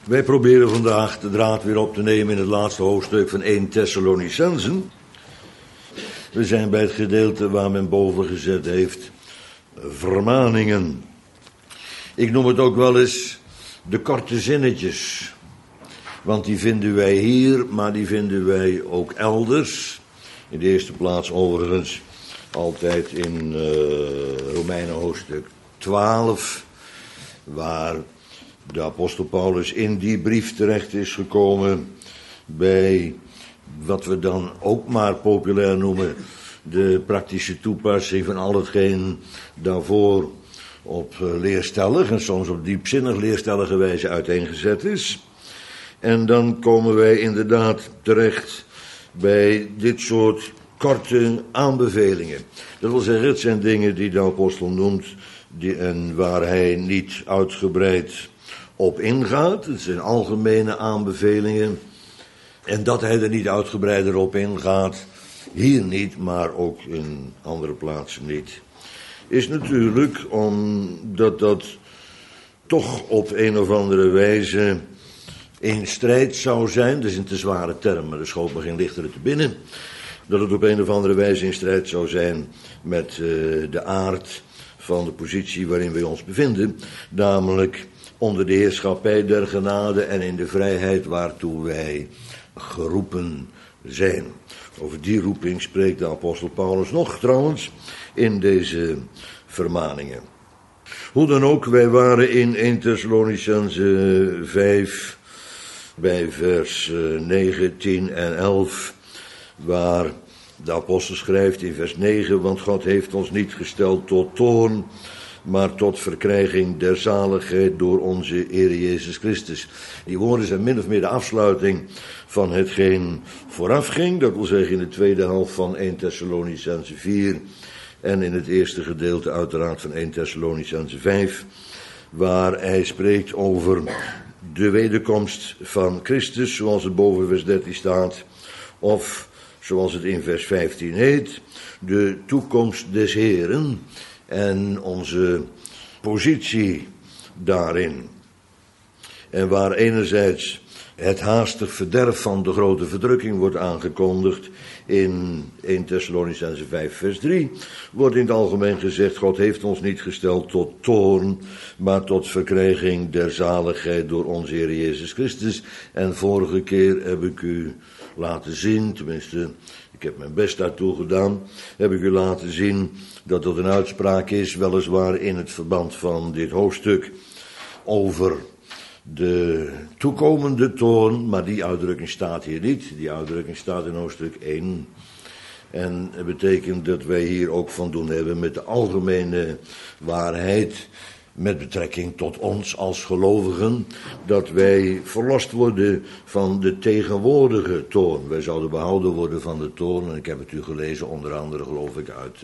Wij proberen vandaag de draad weer op te nemen in het laatste hoofdstuk van 1 Thessalonicenzen. We zijn bij het gedeelte waar men boven gezet heeft vermaningen. Ik noem het ook wel eens de korte zinnetjes. Want die vinden wij hier, maar die vinden wij ook elders. In de eerste plaats overigens altijd in Romeinen hoofdstuk 12, waar de apostel Paulus in die brief terecht is gekomen bij wat we dan ook maar populair noemen de praktische toepassing van al hetgeen daarvoor op leerstellig en soms op diepzinnig leerstellige wijze uiteengezet is. En dan komen wij inderdaad terecht bij dit soort korte aanbevelingen. Dat wil zeggen, het zijn dingen die de apostel noemt en waar hij niet uitgebreid op ingaat. Het zijn algemene aanbevelingen. En dat hij er niet uitgebreider op ingaat, hier niet, maar ook in andere plaatsen niet, is natuurlijk omdat dat toch op een of andere wijze in strijd zou zijn. Dat is een te zware term, maar er schoot me geen lichtere te binnen. Dat het op een of andere wijze in strijd zou zijn met de aard van de positie waarin wij ons bevinden. Namelijk onder de heerschappij der genade en in de vrijheid waartoe wij geroepen zijn. Over die roeping spreekt de apostel Paulus nog trouwens in deze vermaningen. Hoe dan ook, wij waren in 1 Thessalonicenzen 5 bij vers 9, 10 en 11, waar de apostel schrijft in vers 9, want God heeft ons niet gesteld tot toorn, maar tot verkrijging der zaligheid door onze Heer Jezus Christus. Die woorden zijn min of meer de afsluiting van hetgeen voorafging, dat wil zeggen in de tweede helft van 1 Thessalonicenzen 4 en in het eerste gedeelte uiteraard van 1 Thessalonicenzen 5, waar hij spreekt over de wederkomst van Christus, zoals het boven vers 13 staat, of zoals het in vers 15 heet, de toekomst des Heeren en onze positie daarin. En waar enerzijds het haastig verderf van de grote verdrukking wordt aangekondigd in 1 Thessalonicenzen 5 vers 3, wordt in het algemeen gezegd, God heeft ons niet gesteld tot toorn, maar tot verkrijging der zaligheid door onze Heer Jezus Christus. En vorige keer heb ik u laten zien, tenminste, ik heb mijn best daartoe gedaan, heb ik u laten zien dat dat een uitspraak is, weliswaar in het verband van dit hoofdstuk, over de toekomende toorn, maar die uitdrukking staat hier niet. Die uitdrukking staat in hoofdstuk 1. En het betekent dat wij hier ook van doen hebben met de algemene waarheid met betrekking tot ons als gelovigen, dat wij verlost worden van de tegenwoordige toorn. Wij zouden behouden worden van de toorn, en ik heb het u gelezen onder andere geloof ik uit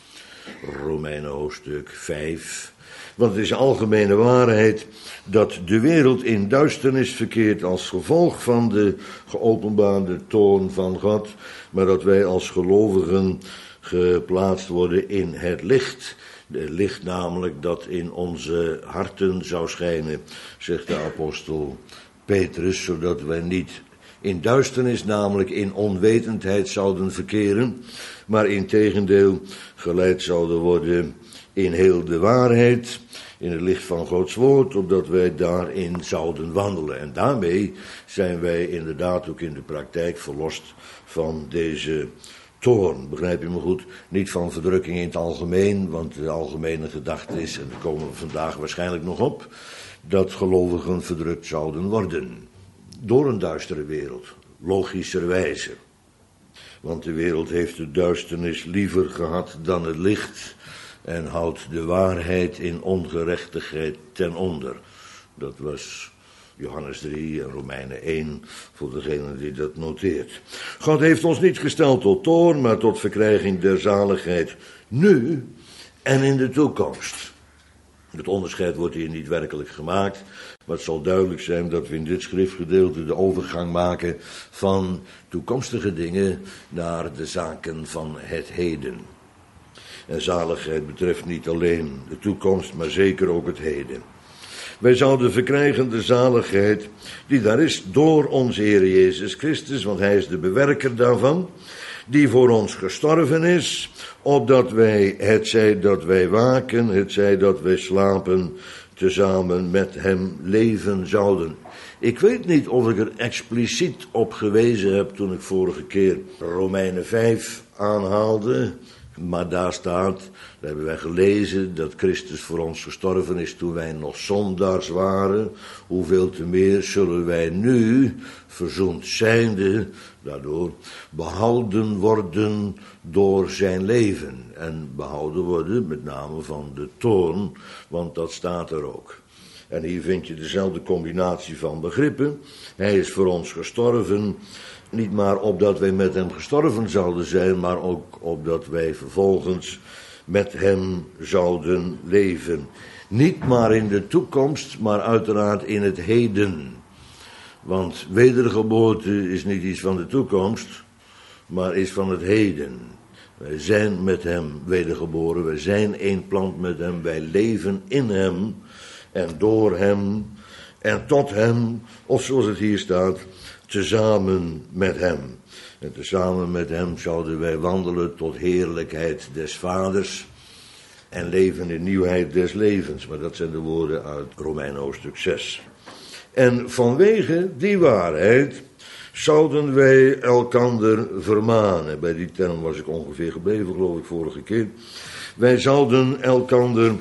Romeinen hoofdstuk 5. Want het is een algemene waarheid dat de wereld in duisternis verkeert als gevolg van de geopenbaarde toorn van God, maar dat wij als gelovigen geplaatst worden in het licht. Het licht namelijk dat in onze harten zou schijnen, zegt de apostel Petrus, zodat wij niet in duisternis, namelijk in onwetendheid zouden verkeren, maar integendeel geleid zouden worden in heel de waarheid, in het licht van Gods woord, opdat wij daarin zouden wandelen. En daarmee zijn wij inderdaad ook in de praktijk verlost van deze toorn. Begrijp je me goed? Niet van verdrukking in het algemeen, want de algemene gedachte is, en daar komen we vandaag waarschijnlijk nog op, dat gelovigen verdrukt zouden worden door een duistere wereld, logischerwijze. Want de wereld heeft de duisternis liever gehad dan het licht en houdt de waarheid in ongerechtigheid ten onder. Dat was Johannes 3 en Romeinen 1, voor degene die dat noteert. God heeft ons niet gesteld tot toorn, maar tot verkrijging der zaligheid nu en in de toekomst. Het onderscheid wordt hier niet werkelijk gemaakt, maar het zal duidelijk zijn dat we in dit schriftgedeelte de overgang maken van toekomstige dingen naar de zaken van het heden. En zaligheid betreft niet alleen de toekomst, maar zeker ook het heden. Wij zouden verkrijgen de zaligheid die daar is door onze Heer Jezus Christus, want hij is de bewerker daarvan, die voor ons gestorven is, opdat wij, hetzij dat wij waken, hetzij dat wij slapen, tezamen met hem leven zouden. Ik weet niet of ik er expliciet op gewezen heb toen ik vorige keer Romeinen 5 aanhaalde. Maar daar staat, daar hebben wij gelezen, dat Christus voor ons gestorven is toen wij nog zondaars waren. Hoeveel te meer zullen wij nu, verzoend zijnde, daardoor behouden worden door zijn leven. En behouden worden met name van de toorn, want dat staat er ook. En hier vind je dezelfde combinatie van begrippen. Hij is voor ons gestorven, niet maar opdat wij met hem gestorven zouden zijn, maar ook opdat wij vervolgens met hem zouden leven. Niet maar in de toekomst, maar uiteraard in het heden. Want wedergeboorte is niet iets van de toekomst, maar is van het heden. Wij zijn met hem wedergeboren, wij zijn één plant met hem, wij leven in hem en door hem en tot hem, of zoals het hier staat, tezamen met hem. En tezamen met hem zouden wij wandelen tot heerlijkheid des Vaders en leven in nieuwheid des levens. Maar dat zijn de woorden uit Romeinen hoofdstuk 6. En vanwege die waarheid zouden wij elkander vermanen. Bij die term was ik ongeveer gebleven, geloof ik, vorige keer. Wij zouden elkander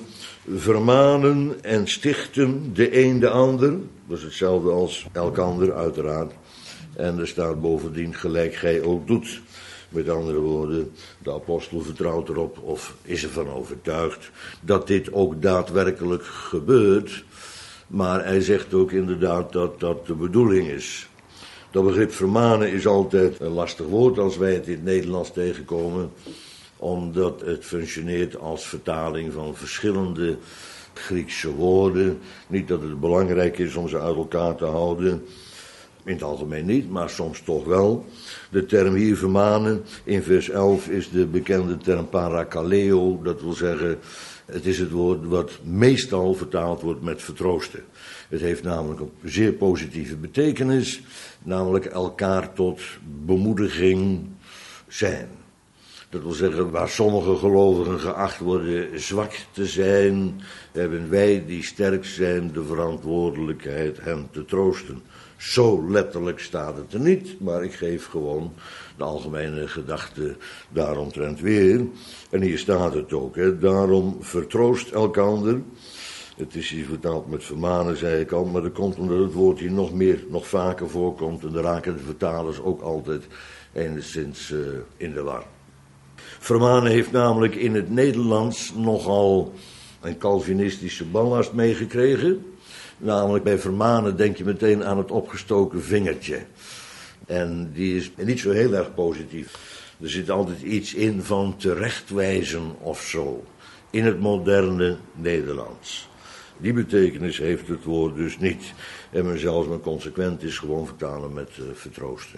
vermanen en stichten, de een de ander. Dat is hetzelfde als elkander, uiteraard. En er staat bovendien gelijk gij ook doet. Met andere woorden, de apostel vertrouwt erop of is ervan overtuigd dat dit ook daadwerkelijk gebeurt. Maar hij zegt ook inderdaad dat dat de bedoeling is. Dat begrip vermanen is altijd een lastig woord als wij het in het Nederlands tegenkomen. Omdat het functioneert als vertaling van verschillende Griekse woorden. Niet dat het belangrijk is om ze uit elkaar te houden. In het algemeen niet, maar soms toch wel. De term hier vermanen in vers 11 is de bekende term parakaleo. Dat wil zeggen, het is het woord wat meestal vertaald wordt met vertroosten. Het heeft namelijk een zeer positieve betekenis. Namelijk elkaar tot bemoediging zijn. Dat wil zeggen, waar sommige gelovigen geacht worden zwak te zijn, hebben wij die sterk zijn de verantwoordelijkheid hen te troosten. Zo letterlijk staat het er niet, maar ik geef gewoon de algemene gedachte daaromtrent weer. En hier staat het ook, hè. Daarom vertroost elkander. Het is hier vertaald met vermanen, zei ik al, maar dat komt omdat het woord hier nog vaker voorkomt. En daar raken de vertalers ook altijd enigszins in de war. Vermanen heeft namelijk in het Nederlands nogal een Calvinistische ballast meegekregen. Namelijk bij vermanen denk je meteen aan het opgestoken vingertje. En die is niet zo heel erg positief. Er zit altijd iets in van terechtwijzen of zo. In het moderne Nederlands. Die betekenis heeft het woord dus niet. En men zelfs maar consequent is gewoon vertalen met vertroosten.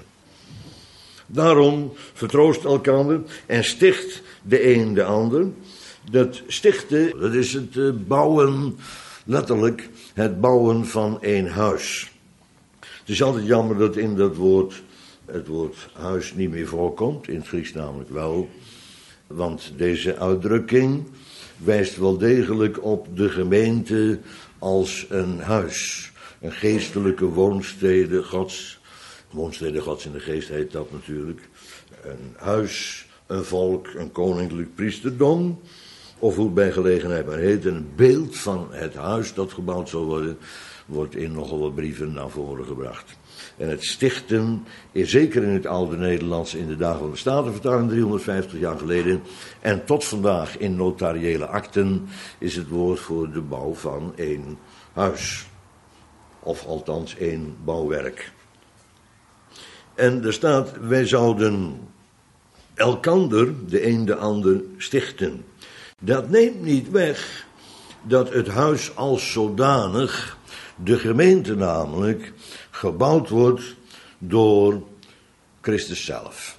Daarom vertroost elkander en sticht de een de ander. Dat stichten, dat is het bouwen, letterlijk het bouwen van één huis. Het is altijd jammer dat in dat woord het woord huis niet meer voorkomt, in het Grieks namelijk wel. Want deze uitdrukking wijst wel degelijk op de gemeente als een huis. Een geestelijke woonstede Gods. Woonstede Gods in de geest heet dat natuurlijk. Een huis, een volk, een koninklijk priesterdom. Of hoe het bij gelegenheid maar heet. Een beeld van het huis dat gebouwd zal worden, wordt in nogal wat brieven naar voren gebracht. En het stichten is zeker in het oude Nederlands in de dagen van de Statenvertaling 350 jaar geleden. En tot vandaag in notariële akten is het woord voor de bouw van één huis. Of althans één bouwwerk. En er staat, wij zouden elkander, de een de ander, stichten. Dat neemt niet weg dat het huis als zodanig, de gemeente namelijk, gebouwd wordt door Christus zelf.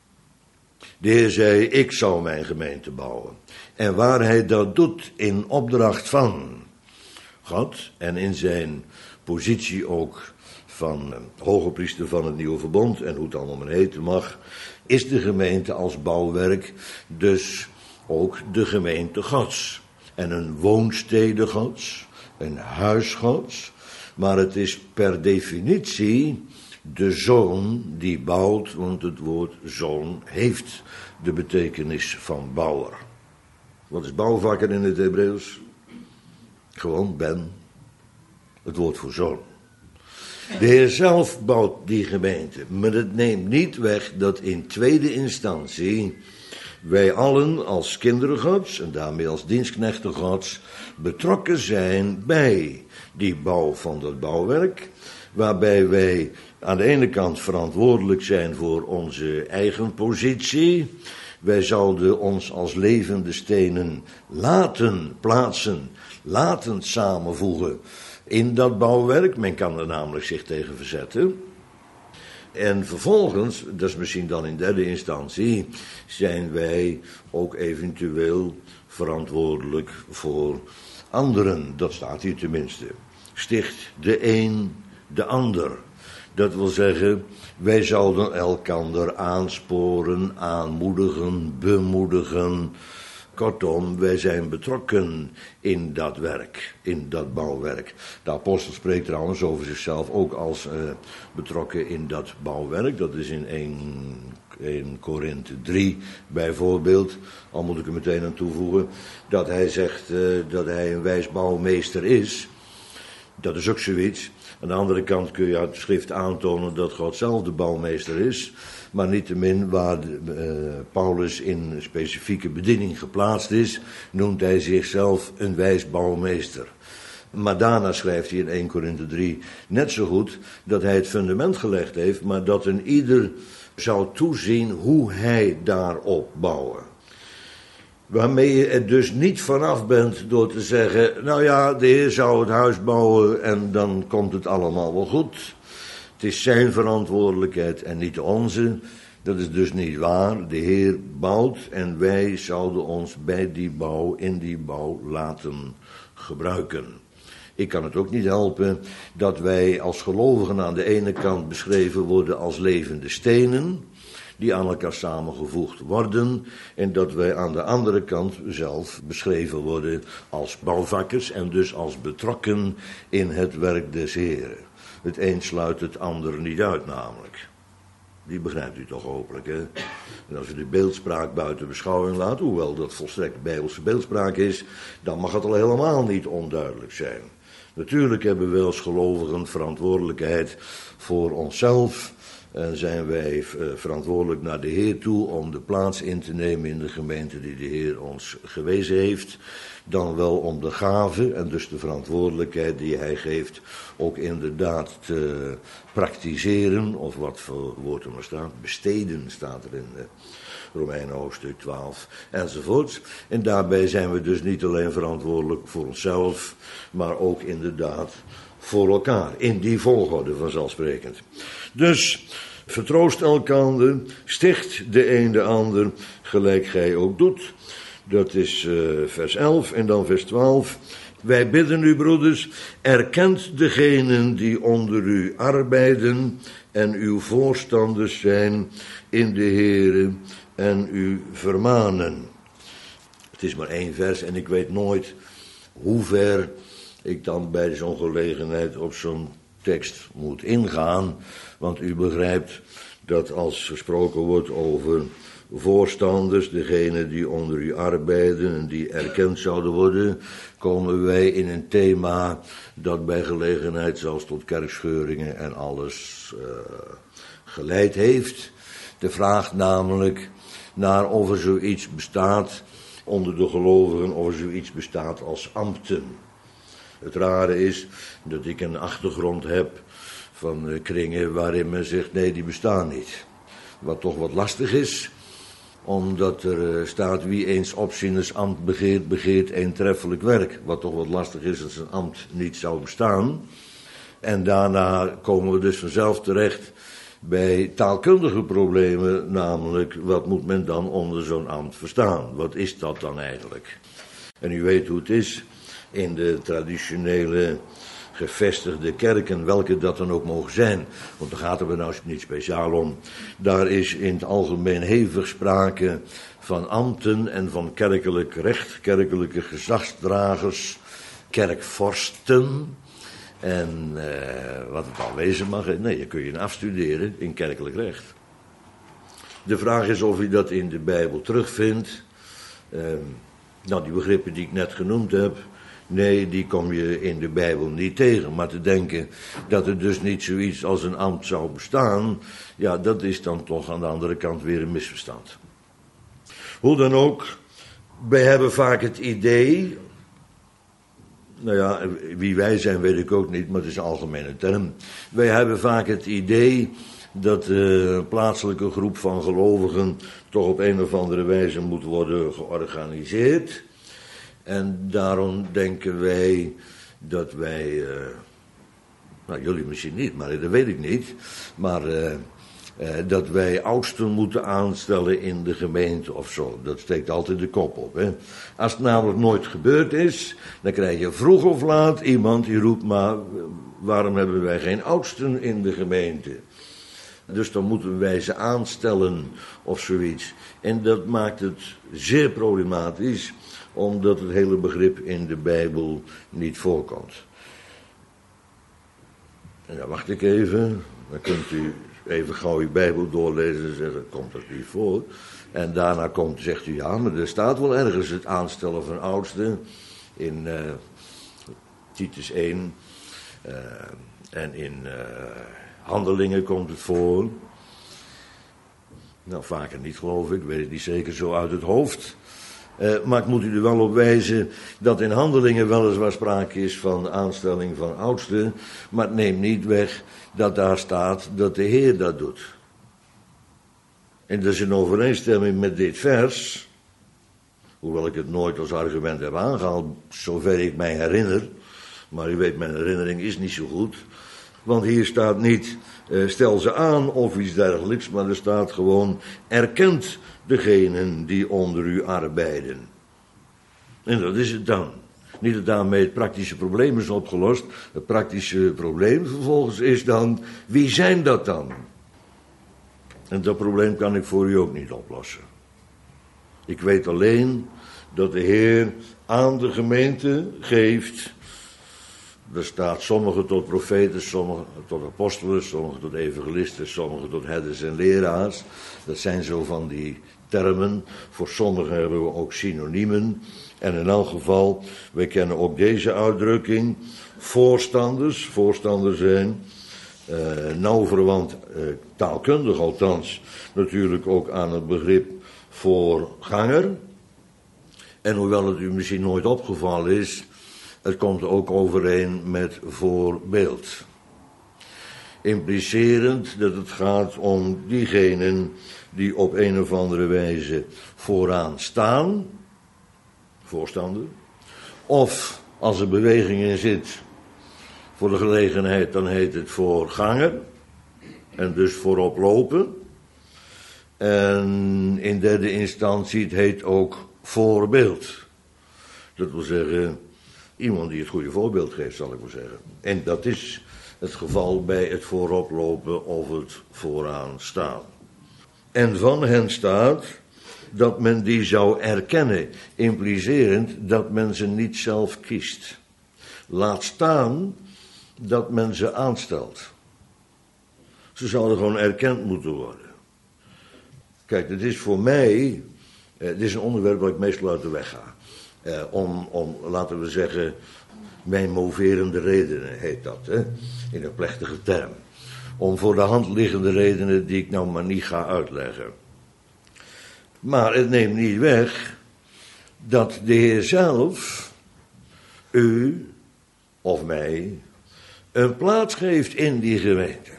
De Heer zei, ik zou mijn gemeente bouwen. En waar hij dat doet in opdracht van God en in zijn positie ook van hoge priester van het nieuwe verbond en hoe het allemaal maar heten mag, is de gemeente als bouwwerk dus ook de gemeente Gods. En een woonstede Gods, een huis Gods, maar het is per definitie de zoon die bouwt, want het woord zoon heeft de betekenis van bouwer. Wat is bouwvakker in het Hebreeuws? Gewoon ben, het woord voor zoon. De Heer zelf bouwt die gemeente, maar het neemt niet weg dat in tweede instantie wij allen als kinderen Gods en daarmee als dienstknechten Gods betrokken zijn bij die bouw van dat bouwwerk, waarbij wij aan de ene kant verantwoordelijk zijn voor onze eigen positie. Wij zouden ons als levende stenen laten plaatsen, laten samenvoegen in dat bouwwerk. Men kan er namelijk zich tegen verzetten. En vervolgens, dat is misschien dan in derde instantie, zijn wij ook eventueel verantwoordelijk voor anderen. Dat staat hier tenminste. Sticht de een de ander. Dat wil zeggen, wij zouden elkander aansporen, aanmoedigen, bemoedigen. Kortom, wij zijn betrokken in dat werk, in dat bouwwerk. De apostel spreekt trouwens over zichzelf ook als betrokken in dat bouwwerk. Dat is in 1 Korinthe 3 bijvoorbeeld, al moet ik er meteen aan toevoegen, dat hij zegt dat hij een wijs bouwmeester is. Dat is ook zoiets. Aan de andere kant kun je uit de schrift aantonen dat God zelf de bouwmeester is. Maar niettemin waar Paulus in specifieke bediening geplaatst is, noemt hij zichzelf een wijs bouwmeester. Maar daarna schrijft hij in 1 Korinthe 3 net zo goed dat hij het fundament gelegd heeft, maar dat een ieder zou toezien hoe hij daarop bouwen. Waarmee je er dus niet vanaf bent door te zeggen, nou ja, de Heer zou het huis bouwen en dan komt het allemaal wel goed. Het is zijn verantwoordelijkheid en niet de onze. Dat is dus niet waar. De Heer bouwt en wij zouden ons bij die bouw, in die bouw laten gebruiken. Ik kan het ook niet helpen dat wij als gelovigen aan de ene kant beschreven worden als levende stenen, die aan elkaar samengevoegd worden, en dat wij aan de andere kant zelf beschreven worden als bouwvakkers en dus als betrokken in het werk des Heren. Het een sluit het ander niet uit namelijk. Die begrijpt u toch hopelijk, hè? En als u de beeldspraak buiten beschouwing laat, hoewel dat volstrekt bijbelse beeldspraak is, dan mag het al helemaal niet onduidelijk zijn. Natuurlijk hebben we als gelovigen verantwoordelijkheid voor onszelf en zijn wij verantwoordelijk naar de Heer toe om de plaats in te nemen in de gemeente die de Heer ons gewezen heeft. Dan wel om de gave en dus de verantwoordelijkheid die hij geeft ook inderdaad te praktiseren, of wat voor woord er maar staat, besteden staat er in Romeinen hoofdstuk 12 enzovoort. En daarbij zijn we dus niet alleen verantwoordelijk voor onszelf, maar ook inderdaad voor elkaar, in die volgorde vanzelfsprekend. Dus vertroost elkander, sticht de een de ander, gelijk gij ook doet. Dat is vers 11 en dan vers 12. Wij bidden u, broeders, erkent degenen die onder u arbeiden en uw voorstanders zijn in de Here en u vermanen. Het is maar 1 vers en ik weet nooit hoe ver ik dan bij zo'n gelegenheid op zo'n tekst moet ingaan. Want u begrijpt dat als gesproken wordt over voorstanders, degenen die onder u arbeiden en die erkend zouden worden, komen wij in een thema dat bij gelegenheid zelfs tot kerkscheuringen en alles geleid heeft. De vraag namelijk naar of er zoiets bestaat onder de gelovigen, of er zoiets bestaat als ambten. Het rare is dat ik een achtergrond heb van kringen waarin men zegt nee, die bestaan niet. Wat toch wat lastig is, omdat er staat wie eens opzieners ambt begeert, begeert eentreffelijk werk. Wat toch wat lastig is dat zijn ambt niet zou bestaan. En daarna komen we dus vanzelf terecht bij taalkundige problemen, namelijk wat moet men dan onder zo'n ambt verstaan? Wat is dat dan eigenlijk? En u weet hoe het is. in de traditionele gevestigde kerken, welke dat dan ook mogen zijn. Want daar gaat het er nou niet speciaal om. Daar is in het algemeen hevig sprake van ambten en van kerkelijk recht, kerkelijke gezagsdragers, kerkvorsten. En wat het al wezen mag, nee, je kun je afstuderen in kerkelijk recht. De vraag is of je dat in de Bijbel terugvindt. Nou, die begrippen die ik net genoemd heb, nee, die kom je in de Bijbel niet tegen. Maar te denken dat er dus niet zoiets als een ambt zou bestaan, ja, dat is dan toch aan de andere kant weer een misverstand. Hoe dan ook, wij hebben vaak het idee, nou ja, wie wij zijn weet ik ook niet, maar het is een algemene term. Wij hebben vaak het idee dat de plaatselijke groep van gelovigen toch op een of andere wijze moet worden georganiseerd. En daarom denken wij dat wij, nou jullie misschien niet, maar dat weet ik niet, maar dat wij oudsten moeten aanstellen in de gemeente of zo. Dat steekt altijd de kop op. Hè? Als het namelijk nooit gebeurd is, dan krijg je vroeg of laat iemand die roept, maar waarom hebben wij geen oudsten in de gemeente? Dus dan moeten wij ze aanstellen of zoiets. En dat maakt het zeer problematisch, omdat het hele begrip in de Bijbel niet voorkomt. En dan wacht ik even, dan kunt u even gauw uw Bijbel doorlezen en zeggen, komt dat niet voor? En daarna zegt u, ja, maar er staat wel ergens het aanstellen van oudsten in Titus 1 en in Handelingen komt het voor. Nou, vaker niet geloof ik, weet het niet zeker zo uit het hoofd. Maar ik moet u er wel op wijzen dat in Handelingen weliswaar sprake is van aanstelling van oudsten, maar het neemt niet weg dat daar staat dat de Heer dat doet. En dat is in overeenstemming met dit vers, hoewel ik het nooit als argument heb aangehaald, zover ik mij herinner, maar u weet, mijn herinnering is niet zo goed, want hier staat niet, stel ze aan of iets dergelijks, maar er staat gewoon, erkent degenen die onder u arbeiden. En dat is het dan. Niet dat daarmee het praktische probleem is opgelost. Het praktische probleem vervolgens is dan, wie zijn dat dan? En dat probleem kan ik voor u ook niet oplossen. Ik weet alleen dat de Heer aan de gemeente geeft. Er staat sommigen tot profeten, sommigen tot apostelen, sommigen tot evangelisten, sommigen tot herders en leraars. Dat zijn zo van die termen. Voor sommigen hebben we ook synoniemen. En in elk geval, wij kennen ook deze uitdrukking. Voorstanders zijn nauw verwant, taalkundig althans, natuurlijk ook aan het begrip voorganger. En hoewel het u misschien nooit opgevallen is, het komt ook overeen met voorbeeld. Implicerend dat het gaat om diegenen die op een of andere wijze vooraan staan, voorstander. Of als er beweging in zit voor de gelegenheid, dan heet het voorganger. En dus voorop lopen. En in derde instantie, het heet ook voorbeeld. Dat wil zeggen, iemand die het goede voorbeeld geeft, zal ik maar zeggen. En dat is het geval bij het voorop lopen of het vooraan staan. En van hen staat dat men die zou erkennen, implicerend dat men ze niet zelf kiest. Laat staan dat men ze aanstelt. Ze zouden gewoon erkend moeten worden. Kijk, dit is voor mij, dit is een onderwerp waar ik meestal uit de weg ga. Om, laten we zeggen, mijn moverende redenen heet dat, hè? In een plechtige term. Om voor de hand liggende redenen die ik nou maar niet ga uitleggen. Maar het neemt niet weg dat de Heer zelf u of mij een plaats geeft in die gemeente.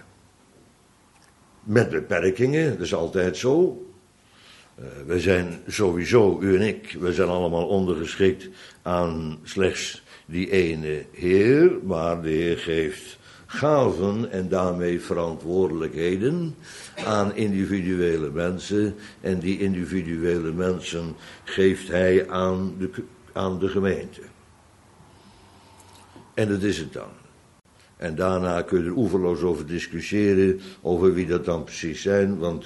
Met beperkingen, dat is altijd zo. We zijn sowieso, u en ik, we zijn allemaal ondergeschikt aan slechts die ene Heer, maar de Heer geeft gaven en daarmee verantwoordelijkheden aan individuele mensen. En die individuele mensen geeft hij aan de gemeente. En dat is het dan. En daarna kun je er oeverloos over discussiëren, over wie dat dan precies zijn, want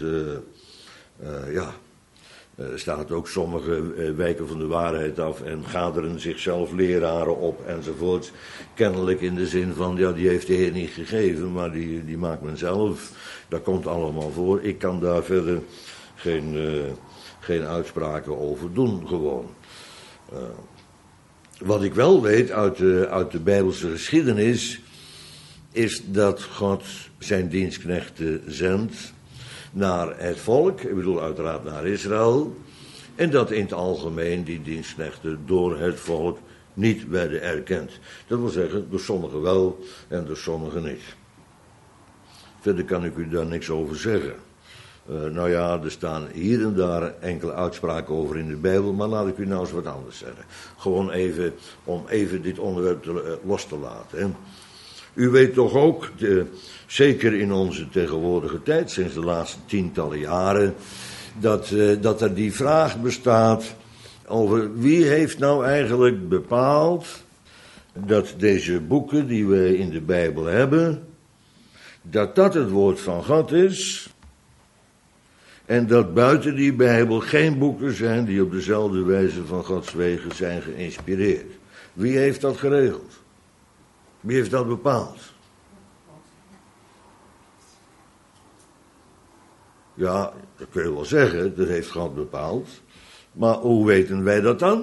er staat ook sommige wijken van de waarheid af en gaderen zichzelf leraren op enzovoort. Kennelijk in de zin van, ja, die heeft de Heer niet gegeven, maar die maakt men zelf. Dat komt allemaal voor. Ik kan daar verder geen uitspraken over doen, gewoon. Wat ik wel weet uit de Bijbelse geschiedenis, is dat God zijn dienstknechten zendt naar het volk, ik bedoel uiteraard naar Israël, en dat in het algemeen die dienstknechten door het volk niet werden erkend. Dat wil zeggen, door sommigen wel en door sommigen niet. Verder kan ik u daar niks over zeggen. Nou ja, er staan hier en daar enkele uitspraken over in de Bijbel, maar laat ik u nou eens wat anders zeggen. Gewoon even, om even dit onderwerp los te laten. Hè. U weet toch ook, zeker in onze tegenwoordige tijd, sinds de laatste tientallen jaren, dat er die vraag bestaat over wie heeft nou eigenlijk bepaald dat deze boeken die we in de Bijbel hebben, dat het woord van God is en dat buiten die Bijbel geen boeken zijn die op dezelfde wijze van Gods wegen zijn geïnspireerd. Wie heeft dat geregeld? Wie heeft dat bepaald? Ja, dat kun je wel zeggen, dat heeft God bepaald. Maar hoe weten wij dat dan?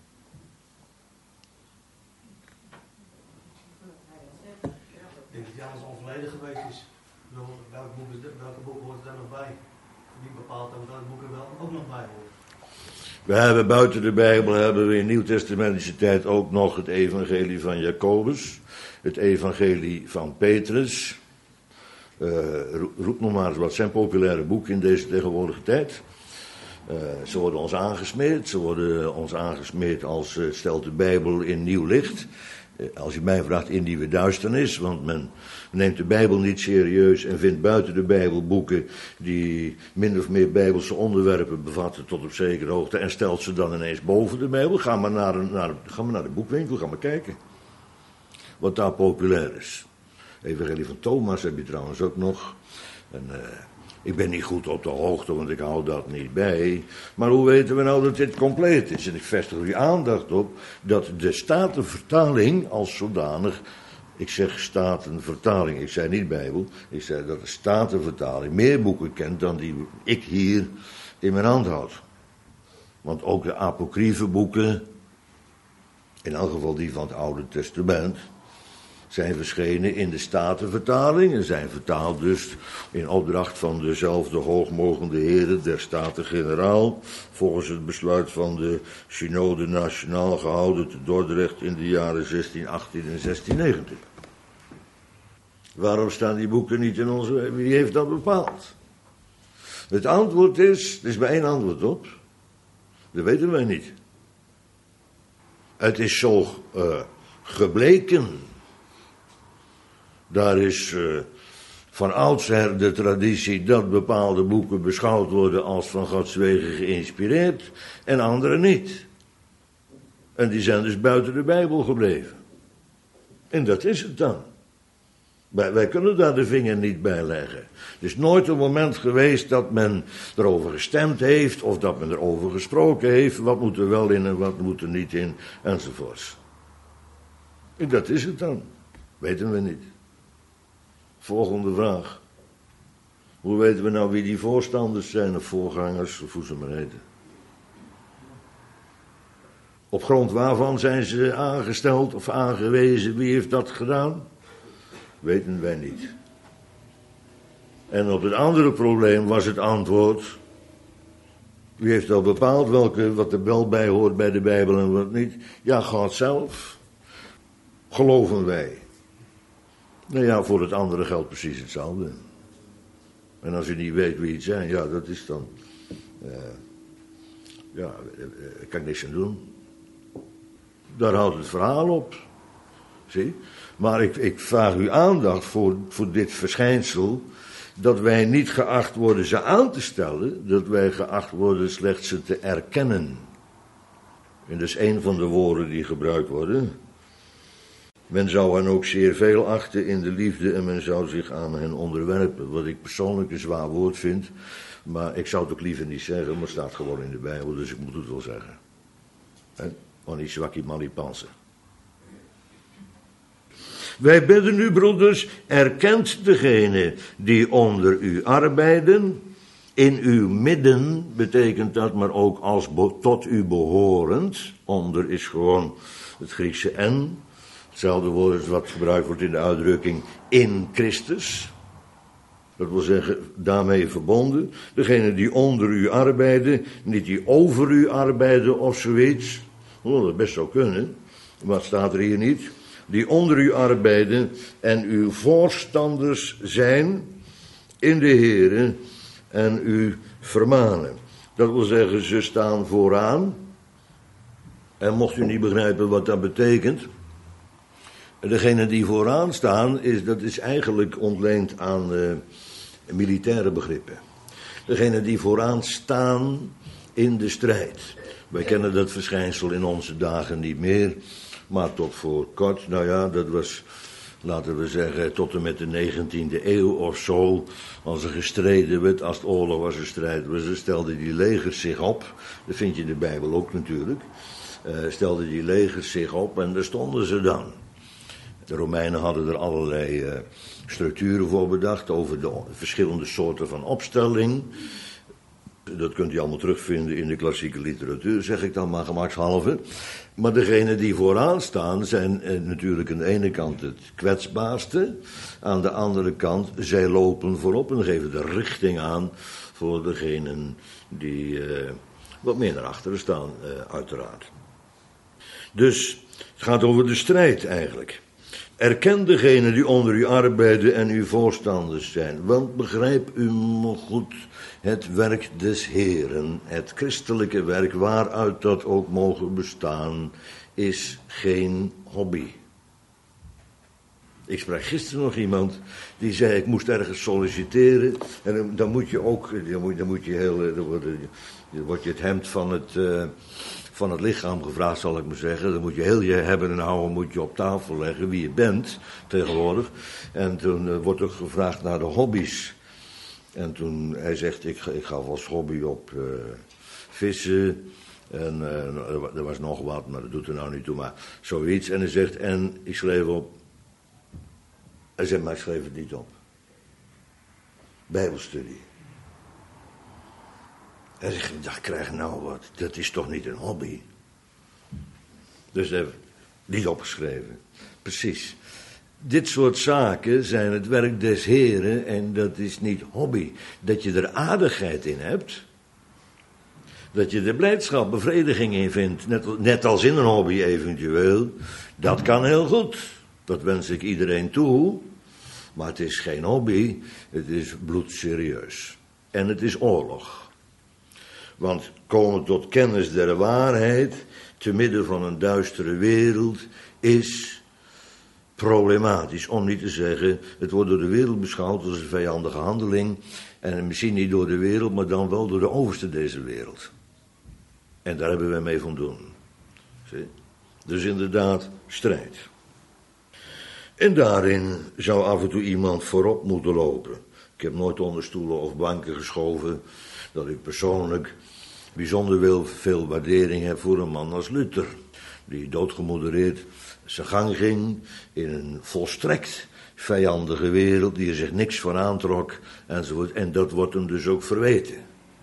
Ik denk dat Jan al verleden geweest is. Welke boeken hoort er daar nog bij? Wie bepaalt dan welke boeken wel ook nog bij horen? We hebben buiten de Bijbel hebben we in nieuwtestamentische tijd ook nog het evangelie van Jacobus, het evangelie van Petrus. Roep nog maar eens wat zijn populaire boeken in deze tegenwoordige tijd. Ze worden ons aangesmeerd als stelt de Bijbel in nieuw licht. Als je mij vraagt in nieuwe duisternis, want men neemt de Bijbel niet serieus en vindt buiten de Bijbel boeken die min of meer Bijbelse onderwerpen bevatten tot op zekere hoogte en stelt ze dan ineens boven de Bijbel. Ga maar naar de boekwinkel, ga maar kijken wat daar populair is. Evangelie van Thomas heb je trouwens ook nog. En, ik ben niet goed op de hoogte, want ik hou dat niet bij. Maar hoe weten we nou dat dit compleet is? En ik vestig uw aandacht op dat de Statenvertaling als zodanig, ik zeg Statenvertaling, ik zei niet Bijbel, ik zei dat de Statenvertaling meer boeken kent dan die ik hier in mijn hand houd. Want ook de apocryfe boeken, in elk geval die van het Oude Testament, zijn verschenen in de Statenvertaling en zijn vertaald dus in opdracht van dezelfde hoogmogende heren der Staten-Generaal, volgens het besluit van de Synode Nationaal gehouden te Dordrecht in de jaren 1618 en 1619. Waarom staan die boeken niet in onze... Wie heeft dat bepaald? Het antwoord is, er is maar één antwoord op. Dat weten wij niet. Het is zo gebleken. Daar is van oudsher de traditie dat bepaalde boeken beschouwd worden als van Gods wegen geïnspireerd en andere niet. En die zijn dus buiten de Bijbel gebleven. En dat is het dan. Wij kunnen daar de vinger niet bij leggen. Er is nooit een moment geweest dat men erover gestemd heeft of dat men erover gesproken heeft. Wat moet er wel in en wat moet er niet in enzovoorts. En dat is het dan. Weten we niet. Volgende vraag. Hoe weten we nou wie die voorstanders zijn of voorgangers of hoe ze maar heten? Op grond waarvan zijn ze aangesteld of aangewezen? Wie heeft dat gedaan? Weten wij niet. En op het andere probleem was het antwoord. Wie heeft al bepaald wat er wel bij hoort bij de Bijbel en wat niet? Ja, God zelf. Geloven wij. Nou ja, voor het andere geldt precies hetzelfde. En als je niet weet wie het zijn, ja, dat is dan... daar kan ik niks aan doen. Daar houdt het verhaal op. Zie? Maar ik vraag uw aandacht voor dit verschijnsel, dat wij niet geacht worden ze aan te stellen, dat wij geacht worden slechts ze te erkennen. En dat is een van de woorden die gebruikt worden. Men zou hen ook zeer veel achten in de liefde en men zou zich aan hen onderwerpen. Wat ik persoonlijk een zwaar woord vind, maar ik zou het ook liever niet zeggen, maar het staat gewoon in de Bijbel, dus ik moet het wel zeggen. Wanneer zwakkie man niet pansen. Wij bidden u, broeders, erkent degene die onder u arbeiden. In uw midden betekent dat, maar ook als tot u behorend. Onder is gewoon het Griekse en. Hetzelfde woord wat gebruikt wordt in de uitdrukking in Christus. Dat wil zeggen, daarmee verbonden. Degene die onder u arbeiden, niet die over u arbeiden of zoiets. Oh, dat best zou kunnen. Wat staat er hier niet? Die onder u arbeiden en uw voorstanders zijn in de Here en u vermanen. Dat wil zeggen, ze staan vooraan. En mocht u niet begrijpen wat dat betekent, degene die vooraan staan, dat is eigenlijk ontleend aan militaire begrippen. Degene die vooraan staan in de strijd. Wij kennen dat verschijnsel in onze dagen niet meer, maar tot voor kort, nou ja, dat was, laten we zeggen, tot en met de 19e eeuw of zo, als er gestreden werd, als het oorlog was, een strijd was, dan stelden die legers zich op, dat vind je in de Bijbel ook natuurlijk, stelden die legers zich op en daar stonden ze dan. De Romeinen hadden er allerlei structuren voor bedacht over de verschillende soorten van opstelling. Dat kunt u allemaal terugvinden in de klassieke literatuur, zeg ik dan maar gemakshalve. Maar degenen die vooraan staan zijn natuurlijk aan de ene kant het kwetsbaarste. Aan de andere kant, zij lopen voorop en geven de richting aan voor degenen die wat meer naar achteren staan, uiteraard. Dus het gaat over de strijd eigenlijk. Erken degenen die onder u arbeiden en uw voorstanders zijn. Want begrijp u goed, het werk des Heeren, het christelijke werk, waaruit dat ook mogen bestaan, is geen hobby. Ik sprak gisteren nog iemand die zei, ik moest ergens solliciteren. En dan moet je ook, dan wordt je het hemd van het lichaam gevraagd, zal ik maar zeggen. Dan moet je heel je hebben en houden moet je op tafel leggen, wie je bent tegenwoordig. En toen wordt ook gevraagd naar de hobby's. En toen hij zegt, ik gaf als hobby op vissen. En er was nog wat, maar dat doet er nou niet toe. Maar zoiets. En hij zegt, en ik schreef op. Hij zegt, maar ik schreef het niet op. Bijbelstudie. Hij zegt, ik krijg nou wat. Dat is toch niet een hobby? Dus hij heeft niet opgeschreven. Precies. Dit soort zaken zijn het werk des Heren en dat is niet hobby. Dat je er aardigheid in hebt. Dat je er blijdschap, bevrediging in vindt. Net als in een hobby eventueel. Dat kan heel goed. Dat wens ik iedereen toe. Maar het is geen hobby. Het is bloedserieus. En het is oorlog. Want komen tot kennis der waarheid, te midden van een duistere wereld, is problematisch. Om niet te zeggen, het wordt door de wereld beschouwd als een vijandige handeling. En misschien niet door de wereld, maar dan wel door de overste deze wereld. En daar hebben wij mee van doen. Zie? Dus inderdaad, strijd. En daarin zou af en toe iemand voorop moeten lopen. Ik heb nooit onder stoelen of banken geschoven dat ik persoonlijk bijzonder veel waardering heb voor een man als Luther. Die doodgemodereerd zijn gang ging in een volstrekt vijandige wereld die er zich niks van aantrok enzovoort. En dat wordt hem dus ook verweten.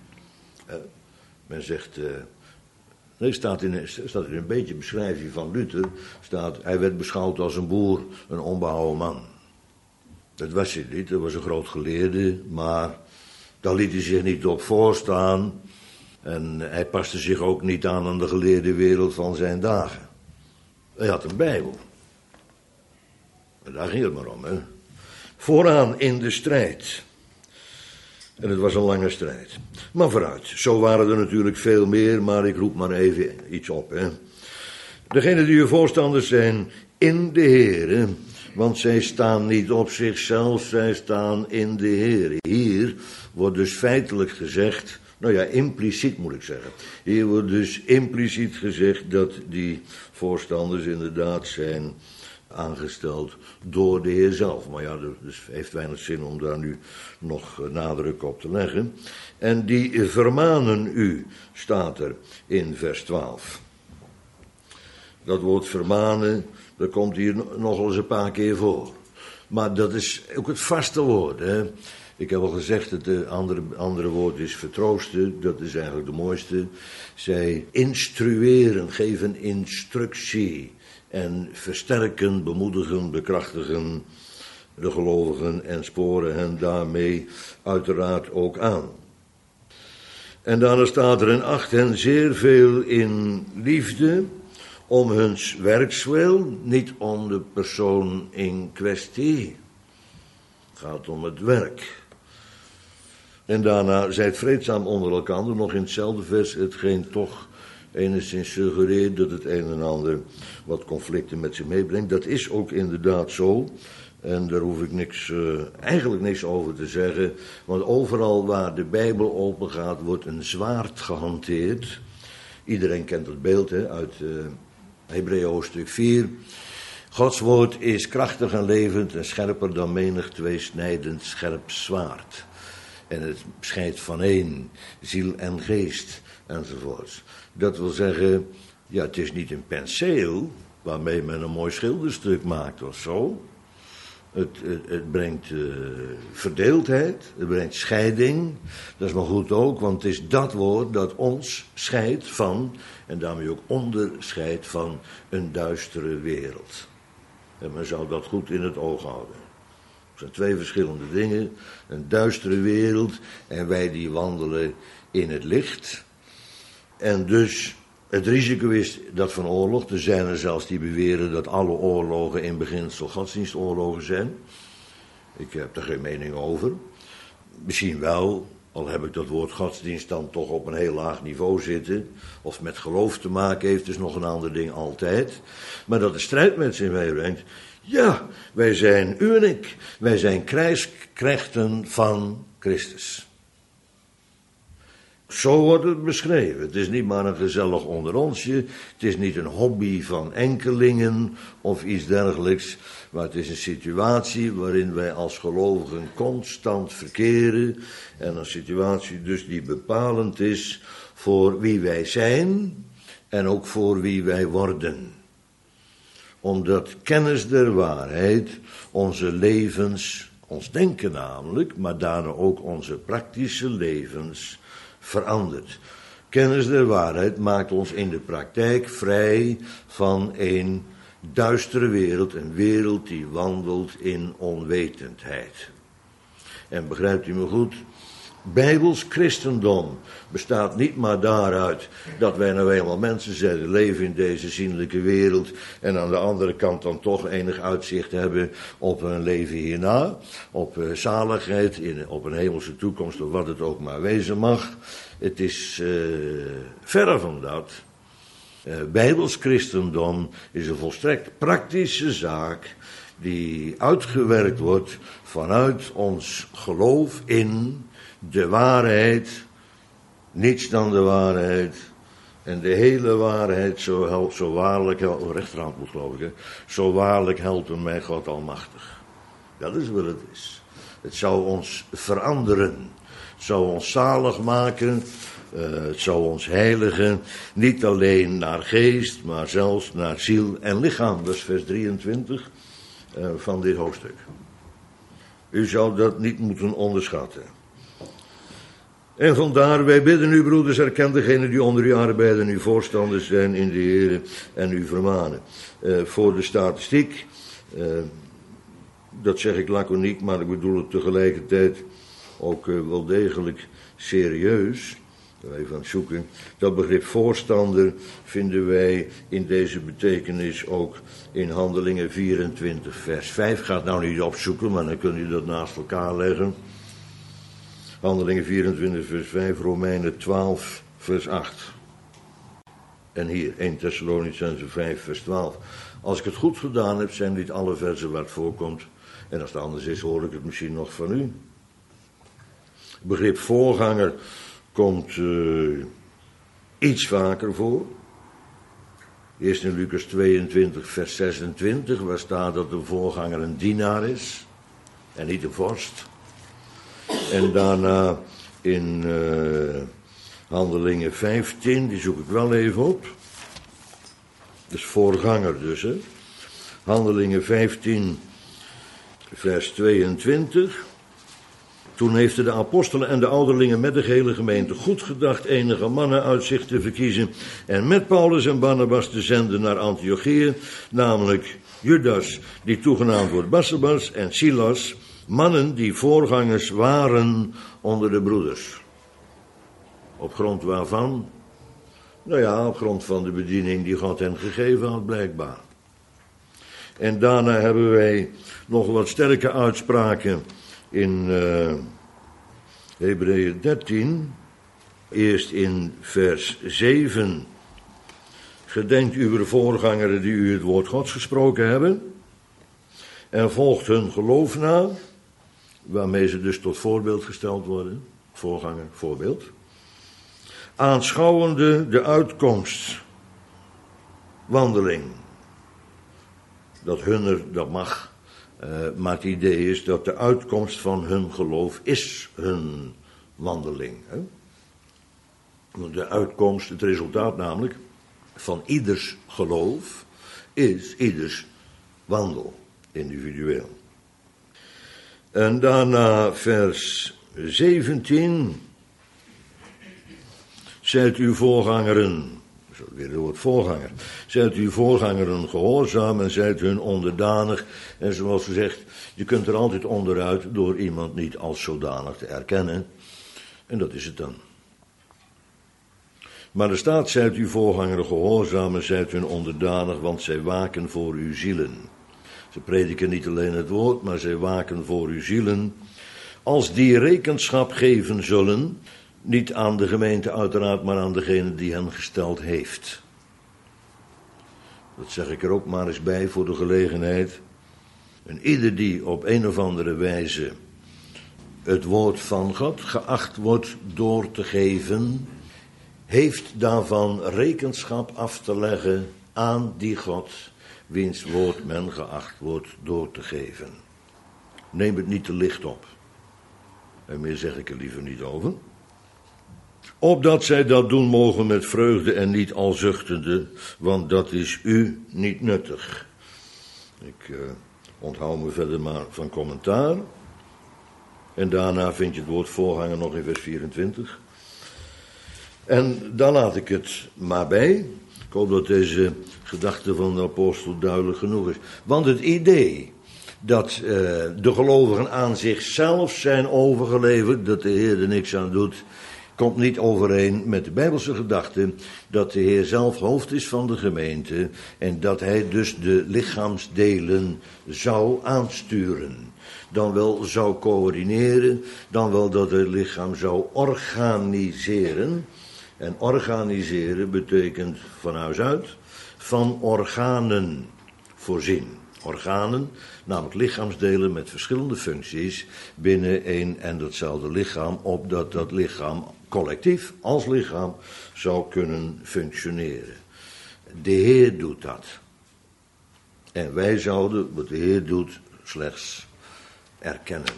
Men zegt, staat in een beetje beschrijving van Luther, hij werd beschouwd als een boer, een onbehouden man. Dat was hij niet, dat was een groot geleerde, maar daar liet hij zich niet op voorstaan. En hij paste zich ook niet aan de geleerde wereld van zijn dagen. Hij had een Bijbel. En daar ging het maar om, hè. Vooraan in de strijd. En het was een lange strijd. Maar vooruit, zo waren er natuurlijk veel meer, maar ik roep maar even iets op, hè. Degenen die uw voorstanders zijn in de Here, want zij staan niet op zichzelf, zij staan in de Here. Hier wordt dus feitelijk gezegd, nou ja, impliciet moet ik zeggen. Hier wordt dus impliciet gezegd dat die voorstanders inderdaad zijn aangesteld door de Heer zelf. Maar ja, dus heeft weinig zin om daar nu nog nadruk op te leggen. En die vermanen u, staat er in vers 12. Dat woord vermanen, dat komt hier nog eens een paar keer voor. Maar dat is ook het vaste woord. Hè? Ik heb al gezegd, het andere woord is vertroosten. Dat is eigenlijk de mooiste. Zij instrueren, geven instructie. En versterken, bemoedigen, bekrachtigen de gelovigen en sporen hen daarmee uiteraard ook aan. En daarna staat er in 8 hen zeer veel in liefde, om huns werkswil, niet om de persoon in kwestie. Het gaat om het werk. En daarna zijt vreedzaam onder elkaar, nog in hetzelfde vers, hetgeen toch enigszins suggereert dat het een en ander wat conflicten met zich meebrengt. Dat is ook inderdaad zo. En daar hoef ik eigenlijk niks over te zeggen. Want overal waar de Bijbel open gaat, wordt een zwaard gehanteerd. Iedereen kent het beeld uit Hebreeën hoofdstuk 4. Gods woord is krachtig en levend en scherper dan menig tweesnijdend scherp zwaard. En het scheidt vaneen, ziel en geest enzovoorts. Dat wil zeggen, ja, het is niet een penseel waarmee men een mooi schilderstuk maakt of zo. Het brengt verdeeldheid, het brengt scheiding. Dat is maar goed ook, want het is dat woord dat ons scheidt van, en daarmee ook onderscheidt van, een duistere wereld. En men zou dat goed in het oog houden. Het zijn twee verschillende dingen. Een duistere wereld en wij die wandelen in het licht. En dus het risico is dat van oorlog. Er zijn er zelfs die beweren dat alle oorlogen in beginsel godsdienstoorlogen zijn. Ik heb daar geen mening over. Misschien wel, al heb ik dat woord godsdienst dan toch op een heel laag niveau zitten. Of met geloof te maken heeft, is nog een ander ding altijd. Maar dat de strijd met zich meebrengt. Ja, wij zijn u en ik. Wij zijn krijgsknechten van Christus. Zo wordt het beschreven. Het is niet maar een gezellig onderonsje. Het is niet een hobby van enkelingen of iets dergelijks. Maar het is een situatie waarin wij als gelovigen constant verkeren. En een situatie dus die bepalend is voor wie wij zijn en ook voor wie wij worden. Omdat kennis der waarheid onze levens, ons denken namelijk, maar daarna ook onze praktische levens verandert. Kennis der waarheid maakt ons in de praktijk vrij van een duistere wereld, een wereld die wandelt in onwetendheid. En begrijpt u me goed? Bijbels christendom bestaat niet maar daaruit dat wij nou eenmaal mensen zijn, leven in deze zienlijke wereld en aan de andere kant dan toch enig uitzicht hebben op een leven hierna, op zaligheid, op een hemelse toekomst of wat het ook maar wezen mag. Het is verre van dat. Bijbels christendom is een volstrekt praktische zaak die uitgewerkt wordt vanuit ons geloof in de waarheid, niets dan de waarheid en de hele waarheid, zo waarlijk, rechterhand moet geloof ik, hè, zo waarlijk helpen mij God almachtig. Dat is wat het is. Het zou ons veranderen, het zou ons zalig maken, het zou ons heiligen, niet alleen naar geest, maar zelfs naar ziel en lichaam. Dat is vers 23 van dit hoofdstuk. U zou dat niet moeten onderschatten. En vandaar, wij bidden u, broeders, erken degenen die onder u arbeiden, uw voorstanders zijn in de Heer en u vermanen. Voor de statistiek, dat zeg ik laconiek, maar ik bedoel het tegelijkertijd ook wel degelijk serieus. Even aan het zoeken. Dat begrip voorstander vinden wij in deze betekenis ook in Handelingen 24 vers 5. Ga het nou niet opzoeken, maar dan kun je dat naast elkaar leggen. Handelingen 24 vers 5, Romeinen 12 vers 8. En hier 1 Thessalonicenzen 5 vers 12. Als ik het goed gedaan heb, zijn dit alle versen waar het voorkomt. En als het anders is, hoor ik het misschien nog van u. Het begrip voorganger komt iets vaker voor. Eerst in Lucas 22, vers 26, waar staat dat de voorganger een dienaar is en niet een vorst. En daarna in Handelingen 15, die zoek ik wel even op. Dus voorganger dus, hè. Handelingen 15, vers 22. Toen heeft de apostelen en de ouderlingen met de gehele gemeente goed gedacht enige mannen uit zich te verkiezen en met Paulus en Barnabas te zenden naar Antiochië, namelijk Judas, die toegenaamd wordt Barsabas, en Silas, mannen die voorgangers waren onder de broeders. Op grond waarvan? Nou ja, op grond van de bediening die God hen gegeven had, blijkbaar. En daarna hebben wij nog wat sterke uitspraken in Hebreeën 13, eerst in vers 7. Gedenkt uw voorgangeren die u het woord Gods gesproken hebben, en volgt hun geloof na, waarmee ze dus tot voorbeeld gesteld worden. Voorganger, voorbeeld. Aanschouwende de uitkomst, wandeling. Dat hunner, dat mag. Maar het idee is dat de uitkomst van hun geloof is hun wandeling. Hè? De uitkomst, het resultaat namelijk, van ieders geloof is ieders wandel, individueel. En daarna vers 17. Zijt uw voorgangeren, weer het woord voorganger, zijt uw voorgangeren gehoorzaam en zijt hun onderdanig. En zoals gezegd, je kunt er altijd onderuit door iemand niet als zodanig te erkennen. En dat is het dan. Maar er staat, zijt uw voorgangeren gehoorzaam en zijt hun onderdanig, want zij waken voor uw zielen. Ze prediken niet alleen het woord, maar zij waken voor uw zielen. Als die rekenschap geven zullen, niet aan de gemeente uiteraard, maar aan degene die hen gesteld heeft. Dat zeg ik er ook maar eens bij voor de gelegenheid. En ieder die op een of andere wijze het woord van God geacht wordt door te geven, heeft daarvan rekenschap af te leggen aan die God, wiens woord men geacht wordt door te geven. Neem het niet te licht op. En meer zeg ik er liever niet over. Opdat zij dat doen mogen met vreugde en niet al zuchtende, want dat is u niet nuttig. Ik onthoud me verder maar van commentaar. En daarna vind je het woord voorganger nog in vers 24. En dan laat ik het maar bij. Ik hoop dat deze gedachte van de apostel duidelijk genoeg is. Want het idee dat de gelovigen aan zichzelf zijn overgeleverd, dat de Heer er niks aan doet, komt niet overeen met de Bijbelse gedachte dat de Heer zelf hoofd is van de gemeente en dat hij dus de lichaamsdelen zou aansturen. Dan wel zou coördineren, dan wel dat het lichaam zou organiseren. En organiseren betekent van huis uit van organen voorzien. Organen, namelijk lichaamsdelen met verschillende functies binnen één en datzelfde lichaam, opdat dat lichaam collectief als lichaam zou kunnen functioneren. De Heer doet dat. En wij zouden wat de Heer doet slechts erkennen.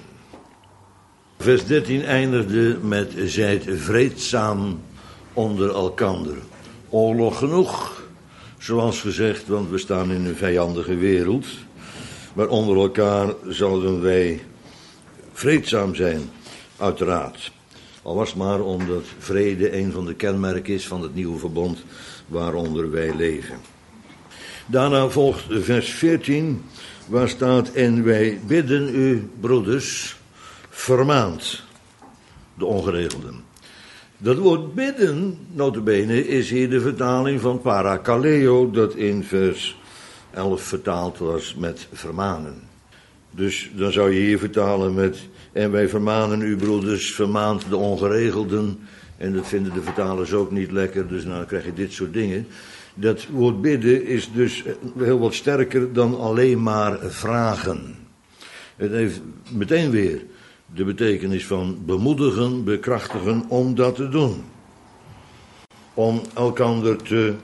Vers 13 eindigde met zijt vreedzaam onder elkander. Oorlog genoeg, zoals gezegd, want we staan in een vijandige wereld. Maar onder elkaar zouden wij vreedzaam zijn, uiteraard. Al was het maar omdat vrede een van de kenmerken is van het nieuwe verbond waaronder wij leven. Daarna volgt vers 14, waar staat, en wij bidden u, broeders, vermaand de ongeregelden. Dat woord bidden, nota bene, is hier de vertaling van parakaleo, dat in vers 11 vertaald was met vermanen. Dus dan zou je hier vertalen met, en wij vermanen u, broeders, vermaand de ongeregelden. En dat vinden de vertalers ook niet lekker, dus nou krijg je dit soort dingen. Dat woord bidden is dus heel wat sterker dan alleen maar vragen. Het heeft meteen weer de betekenis van bemoedigen, bekrachtigen om dat te doen. Om elkander te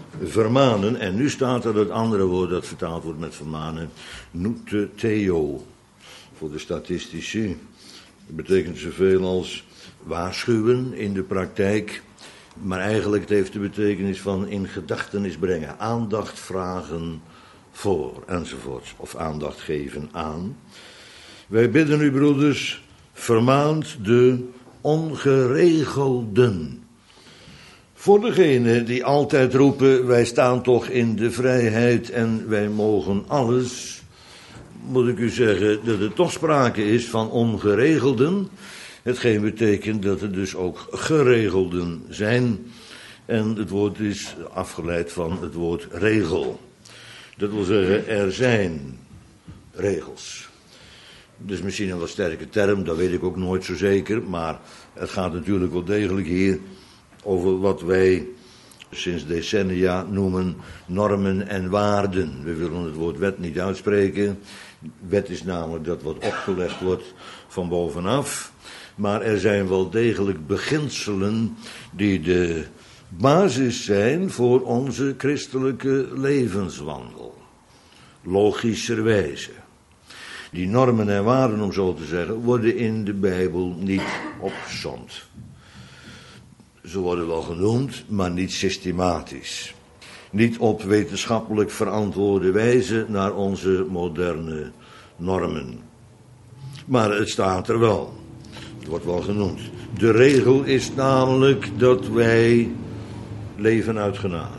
vermanen. En nu staat er het andere woord dat vertaald wordt met vermanen. Nouteo. Voor de statistici. Dat betekent zoveel als waarschuwen in de praktijk. Maar eigenlijk het heeft de betekenis van in gedachtenis brengen. Aandacht vragen voor enzovoort. Of aandacht geven aan. Wij bidden u, broeders, vermaand de ongeregelden. Voor degenen die altijd roepen, wij staan toch in de vrijheid en wij mogen alles, moet ik u zeggen dat er toch sprake is van ongeregelden. Hetgeen betekent dat er dus ook geregelden zijn. En het woord is afgeleid van het woord regel. Dat wil zeggen, er zijn regels. Dus misschien een wat sterke term, dat weet ik ook nooit zo zeker. Maar het gaat natuurlijk wel degelijk hier over wat wij sinds decennia noemen normen en waarden. We willen het woord wet niet uitspreken. Wet is namelijk dat wat opgelegd wordt van bovenaf. Maar er zijn wel degelijk beginselen die de basis zijn voor onze christelijke levenswandel. Logischerwijze. Die normen en waarden, om zo te zeggen, worden in de Bijbel niet opgesomd. Ze worden wel genoemd, maar niet systematisch. Niet op wetenschappelijk verantwoorde wijze naar onze moderne normen. Maar het staat er wel. Het wordt wel genoemd. De regel is namelijk dat wij leven uit genade.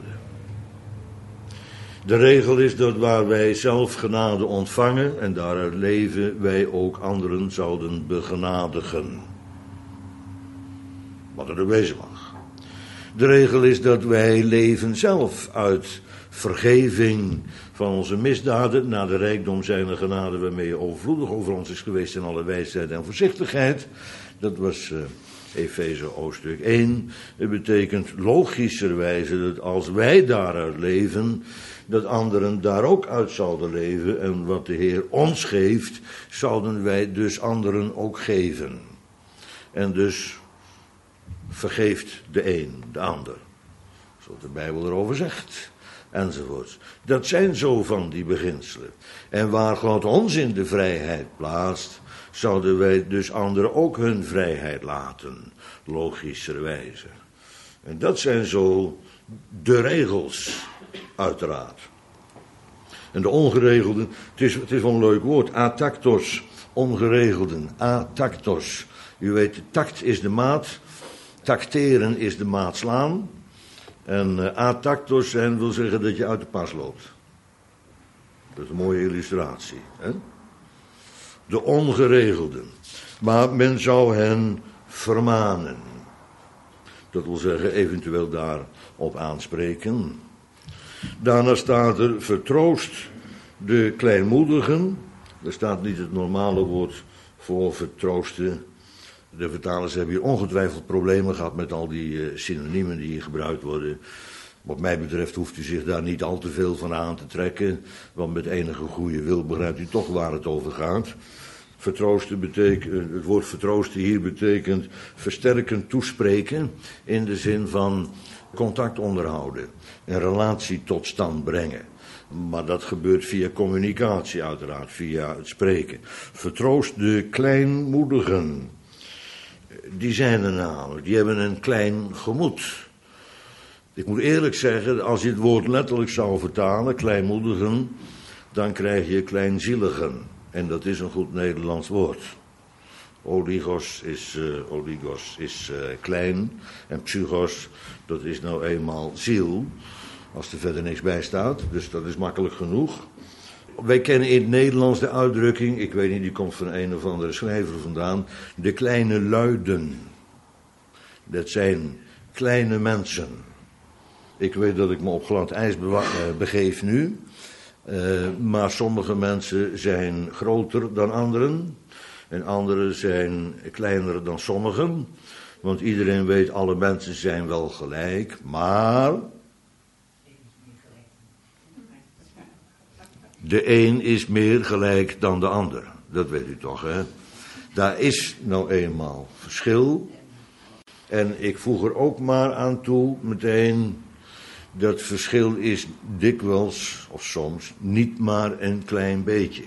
De regel is dat waar wij zelf genade ontvangen en daaruit leven, wij ook anderen zouden begenadigen. Wat er wezen mag. De regel is dat wij leven zelf uit vergeving van onze misdaden, naar de rijkdom zijner genade waarmee je overvloedig over ons is geweest in alle wijsheid en voorzichtigheid. Dat was Efeze hoofdstuk 1. Het betekent logischerwijze dat als wij daaruit leven, dat anderen daar ook uit zouden leven. En wat de Heer ons geeft, zouden wij dus anderen ook geven. En dus vergeeft de een de ander. Zoals de Bijbel erover zegt. Enzovoorts. Dat zijn zo van die beginselen. En waar God ons in de vrijheid plaatst, zouden wij dus anderen ook hun vrijheid laten. Logischerwijze. En dat zijn zo de regels, uiteraard. En de ongeregelden, het is wel een leuk woord, atactos, ongeregelden, atactos. U weet, tact is de maat, tacteren is de maat slaan. En atactos wil zeggen dat je uit de pas loopt. Dat is een mooie illustratie. Hè? De ongeregelden. Maar men zou hen vermanen. Dat wil zeggen eventueel daarop aanspreken. Daarna staat er vertroost de kleinmoedigen. Er staat niet het normale woord voor vertroosten. De vertalers hebben hier ongetwijfeld problemen gehad met al die synoniemen die hier gebruikt worden. Wat mij betreft hoeft u zich daar niet al te veel van aan te trekken. Want met enige goede wil begrijpt u toch waar het over gaat. Vertroosten betekent, het woord vertroosten hier betekent versterken, toespreken. In de zin van contact onderhouden. Een relatie tot stand brengen. Maar dat gebeurt via communicatie uiteraard, via het spreken. Vertroost de kleinmoedigen. Die zijn er namelijk, die hebben een klein gemoed. Ik moet eerlijk zeggen, als je het woord letterlijk zou vertalen, kleinmoedigen, dan krijg je kleinzieligen. En dat is een goed Nederlands woord. Oligos is klein en psychos, dat is nou eenmaal ziel, als er verder niks bij staat. Dus dat is makkelijk genoeg. Wij kennen in het Nederlands de uitdrukking, ik weet niet, die komt van een of andere schrijver vandaan, de kleine luiden. Dat zijn kleine mensen. Ik weet dat ik me op glad ijs begeef nu, maar sommige mensen zijn groter dan anderen en anderen zijn kleiner dan sommigen. Want iedereen weet, alle mensen zijn wel gelijk, maar de een is meer gelijk dan de ander. Dat weet u toch, hè? Daar is nou eenmaal verschil. En ik voeg er ook maar aan toe, meteen, Dat verschil is dikwijls, of soms, niet maar een klein beetje.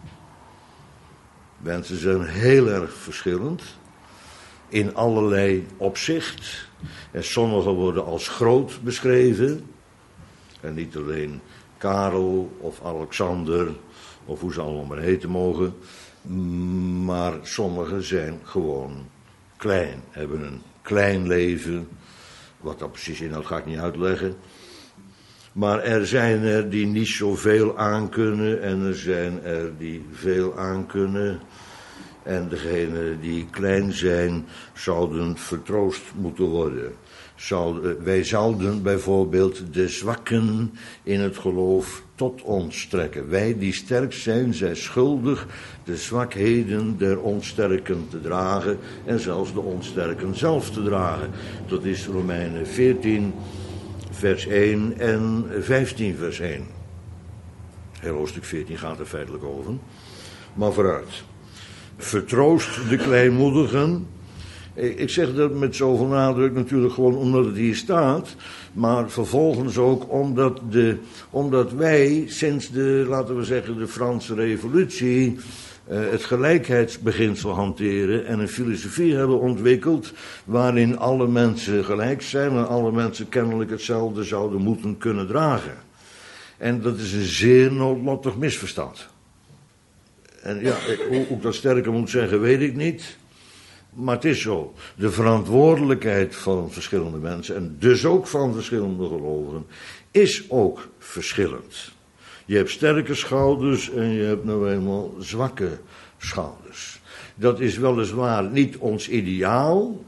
Mensen zijn heel erg verschillend, in allerlei opzicht. En sommigen worden als groot beschreven. En niet alleen Karel of Alexander, of hoe ze allemaal maar heten mogen. Maar sommigen zijn gewoon klein, hebben een klein leven. Wat dat precies inhoudt, ga ik niet uitleggen. Maar er zijn er die niet zoveel aankunnen en er zijn er die veel aankunnen. En degenen die klein zijn, zouden vertroost moeten worden. Wij zouden bijvoorbeeld de zwakken in het geloof tot ons trekken. Wij die sterk zijn, zijn schuldig de zwakheden der onsterken te dragen en zelfs de onsterken zelf te dragen. Dat is Romeinen 14, vers 1 en 15, vers 1. Heel hoofdstuk 14 gaat er feitelijk over. Maar vooruit. Vertroost de kleinmoedigen. Ik zeg dat met zoveel nadruk natuurlijk gewoon omdat het hier staat. Maar vervolgens ook omdat wij sinds laten we zeggen, de Franse Revolutie het gelijkheidsbeginsel hanteren en een filosofie hebben ontwikkeld waarin alle mensen gelijk zijn en alle mensen kennelijk hetzelfde zouden moeten kunnen dragen. En dat is een zeer noodlottig misverstand. En ja, hoe ik dat sterker moet zeggen, weet ik niet. Maar het is zo. De verantwoordelijkheid van verschillende mensen, en dus ook van verschillende gelovigen, is ook verschillend. Je hebt sterke schouders en je hebt nou eenmaal zwakke schouders. Dat is weliswaar niet ons ideaal.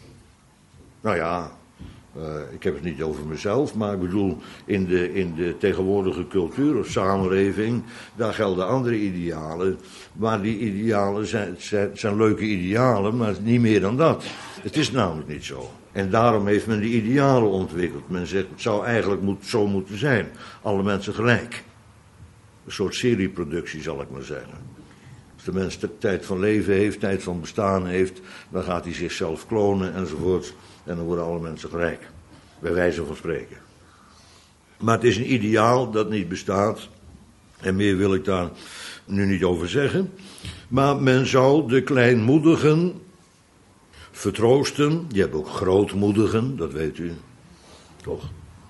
Nou ja, ik heb het niet over mezelf, maar ik bedoel, in de tegenwoordige cultuur of samenleving, daar gelden andere idealen. Maar die idealen zijn leuke idealen, maar niet meer dan dat. Het is namelijk niet zo. En daarom heeft men die idealen ontwikkeld. Men zegt, het zou eigenlijk zo moeten zijn. Alle mensen gelijk. Een soort serieproductie, zal ik maar zeggen. Als de mens tijd van leven heeft, tijd van bestaan heeft, dan gaat hij zichzelf klonen enzovoort. En dan worden alle mensen gelijk. Bij wijze van spreken. Maar het is een ideaal dat niet bestaat. En meer wil ik daar nu niet over zeggen. Maar men zou de kleinmoedigen vertroosten. Je hebt ook grootmoedigen, dat weet u. Toch?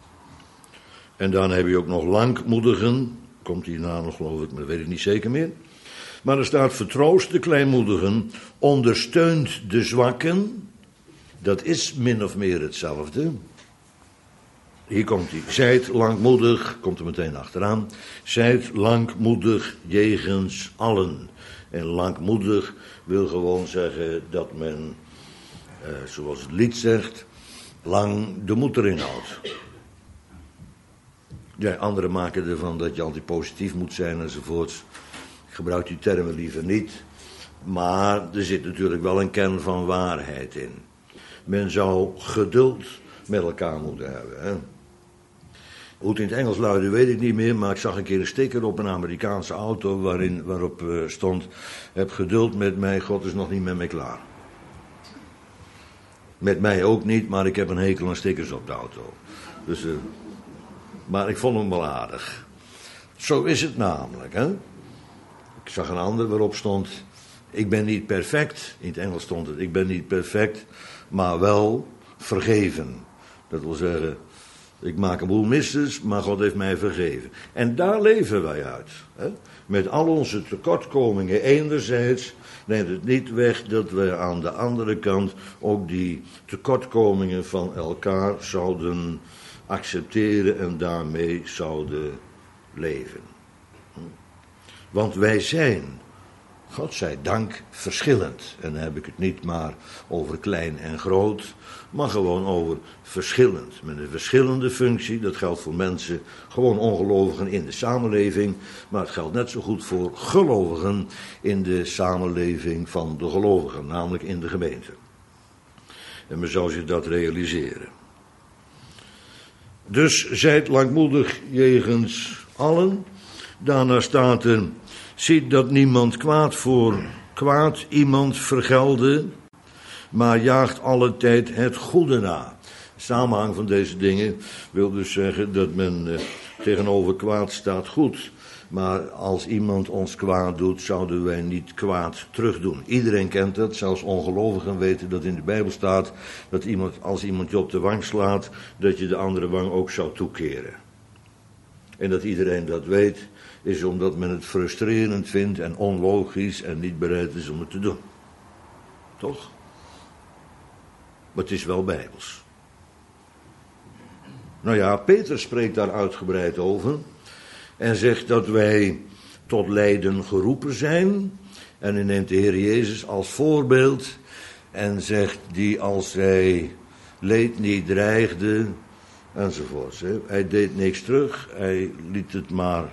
En dan heb je ook nog langmoedigen. Komt hierna nog, geloof ik, maar dat weet ik niet zeker meer. Maar er staat vertroost de kleinmoedigen, ondersteunt de zwakken. Dat is min of meer hetzelfde. Hier komt hij. Zijt langmoedig, komt er meteen achteraan. Zijt langmoedig jegens allen. En langmoedig wil gewoon zeggen dat men, zoals het lied zegt, lang de moed erin houdt. Ja, anderen maken ervan dat je altijd positief moet zijn enzovoorts. Ik gebruik die termen liever niet. Maar er zit natuurlijk wel een kern van waarheid in. Men zou geduld met elkaar moeten hebben. Hè? Hoe het in het Engels luidde weet ik niet meer, maar ik zag een keer een sticker op een Amerikaanse auto waarop stond: heb geduld met mij, God is nog niet met mij klaar. Met mij ook niet, maar ik heb een hekel aan stickers op de auto. Dus, maar ik vond hem wel aardig. Zo is het namelijk. Hè? Ik zag een ander waarop stond: ik ben niet perfect. In het Engels stond het: ik ben niet perfect, maar wel vergeven. Dat wil zeggen, ik maak een boel misses, maar God heeft mij vergeven. En daar leven wij uit. Hè? Met al onze tekortkomingen enerzijds neemt het niet weg dat we aan de andere kant ook die tekortkomingen van elkaar zouden accepteren en daarmee zouden leven. Want wij zijn, God zij dank, verschillend. En dan heb ik het niet maar over klein en groot, maar gewoon over verschillend. Met een verschillende functie, dat geldt voor mensen, gewoon ongelovigen in de samenleving, maar het geldt net zo goed voor gelovigen in de samenleving van de gelovigen, namelijk in de gemeente. En men zou zich dat realiseren. Dus zijt langmoedig jegens allen. Daarna staat er: ziet dat niemand kwaad voor kwaad iemand vergelde, maar jaagt alle tijd het goede na. samenhang van deze dingen wil dus zeggen dat men tegenover kwaad staat goed. Maar als iemand ons kwaad doet, zouden wij niet kwaad terugdoen. Iedereen kent dat, zelfs ongelovigen weten dat in de Bijbel staat dat als iemand je op de wang slaat, dat je de andere wang ook zou toekeren. En dat iedereen dat weet, is omdat men het frustrerend vindt en onlogisch en niet bereid is om het te doen. Toch? Maar het is wel Bijbels. Nou ja, Petrus spreekt daar uitgebreid over en zegt dat wij tot lijden geroepen zijn. En hij neemt de Heer Jezus als voorbeeld en zegt die als hij leed niet dreigde enzovoorts. Hij deed niks terug, hij liet het maar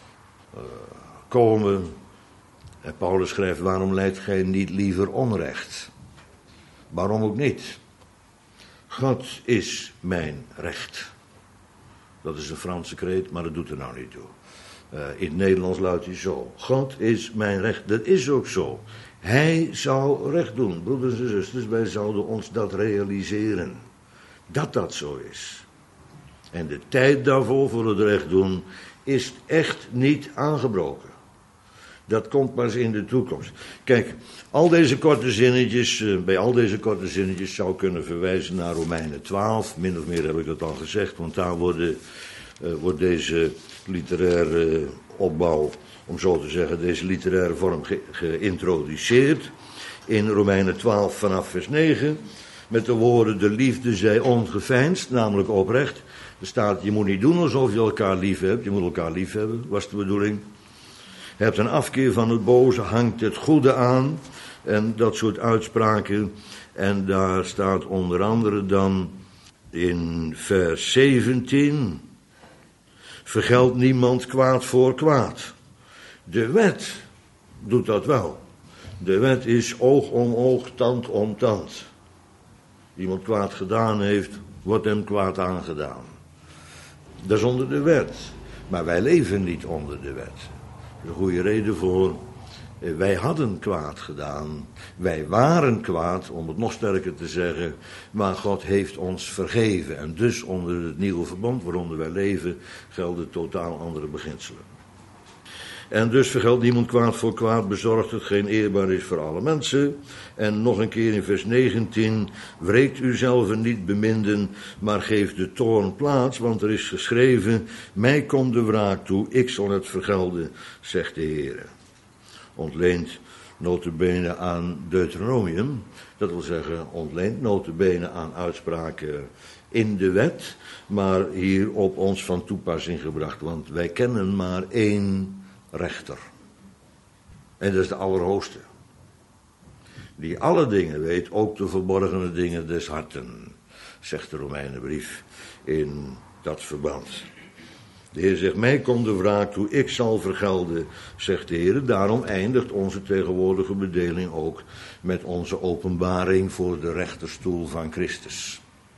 komen. En Paulus schrijft, waarom lijdt gij niet liever onrecht? Waarom ook niet? God is mijn recht. Dat is een Franse kreet, maar dat doet er nou niet toe. In het Nederlands luidt hij zo. God is mijn recht. Dat is ook zo. Hij zou recht doen. Broeders en zusters, wij zouden ons dat realiseren. Dat dat zo is. En de tijd daarvoor, voor het recht doen, is echt niet aangebroken. Dat komt pas in de toekomst. Kijk, al deze korte zinnetjes, bij al deze korte zinnetjes zou kunnen verwijzen naar Romeinen 12. Min of meer heb ik dat al gezegd, want daar wordt deze literaire opbouw, om zo te zeggen, deze literaire vorm geïntroduceerd. In Romeinen 12 vanaf vers 9, met de woorden, de liefde zij ongeveinsd, namelijk oprecht. Er staat, je moet niet doen alsof je elkaar lief hebt, je moet elkaar lief hebben, was de bedoeling. Je hebt een afkeer van het boze, hangt het goede aan. En dat soort uitspraken. En daar staat onder andere dan in vers 17. Vergeld niemand kwaad voor kwaad. De wet doet dat wel. De wet is oog om oog, tand om tand. Iemand kwaad gedaan heeft, wordt hem kwaad aangedaan. Dat is onder de wet. Maar wij leven niet onder de wet. Er is een goede reden voor. Wij hadden kwaad gedaan. Wij waren kwaad, om het nog sterker te zeggen. Maar God heeft ons vergeven. En dus onder het nieuwe verbond waaronder wij leven, gelden totaal andere beginselen. En dus vergeldt niemand kwaad voor kwaad, bezorgt hetgeen eerbaar is voor alle mensen. En nog een keer in vers 19, wreekt uzelf niet beminden, maar geeft de toorn plaats, want er is geschreven, mij komt de wraak toe, ik zal het vergelden, zegt de Heer. Ontleent nota bene aan Deuteronomium, dat wil zeggen ontleent nota bene aan uitspraken in de wet, maar hier op ons van toepassing gebracht, want wij kennen maar één rechter. En dat is de Allerhoogste. Die alle dingen weet, ook de verborgene dingen des harten, zegt de Romeinenbrief in dat verband. De Heer zegt, mij komt de wraak toe, ik zal vergelden, zegt de Heer. Daarom eindigt onze tegenwoordige bedeling ook met onze openbaring voor de rechterstoel van Christus.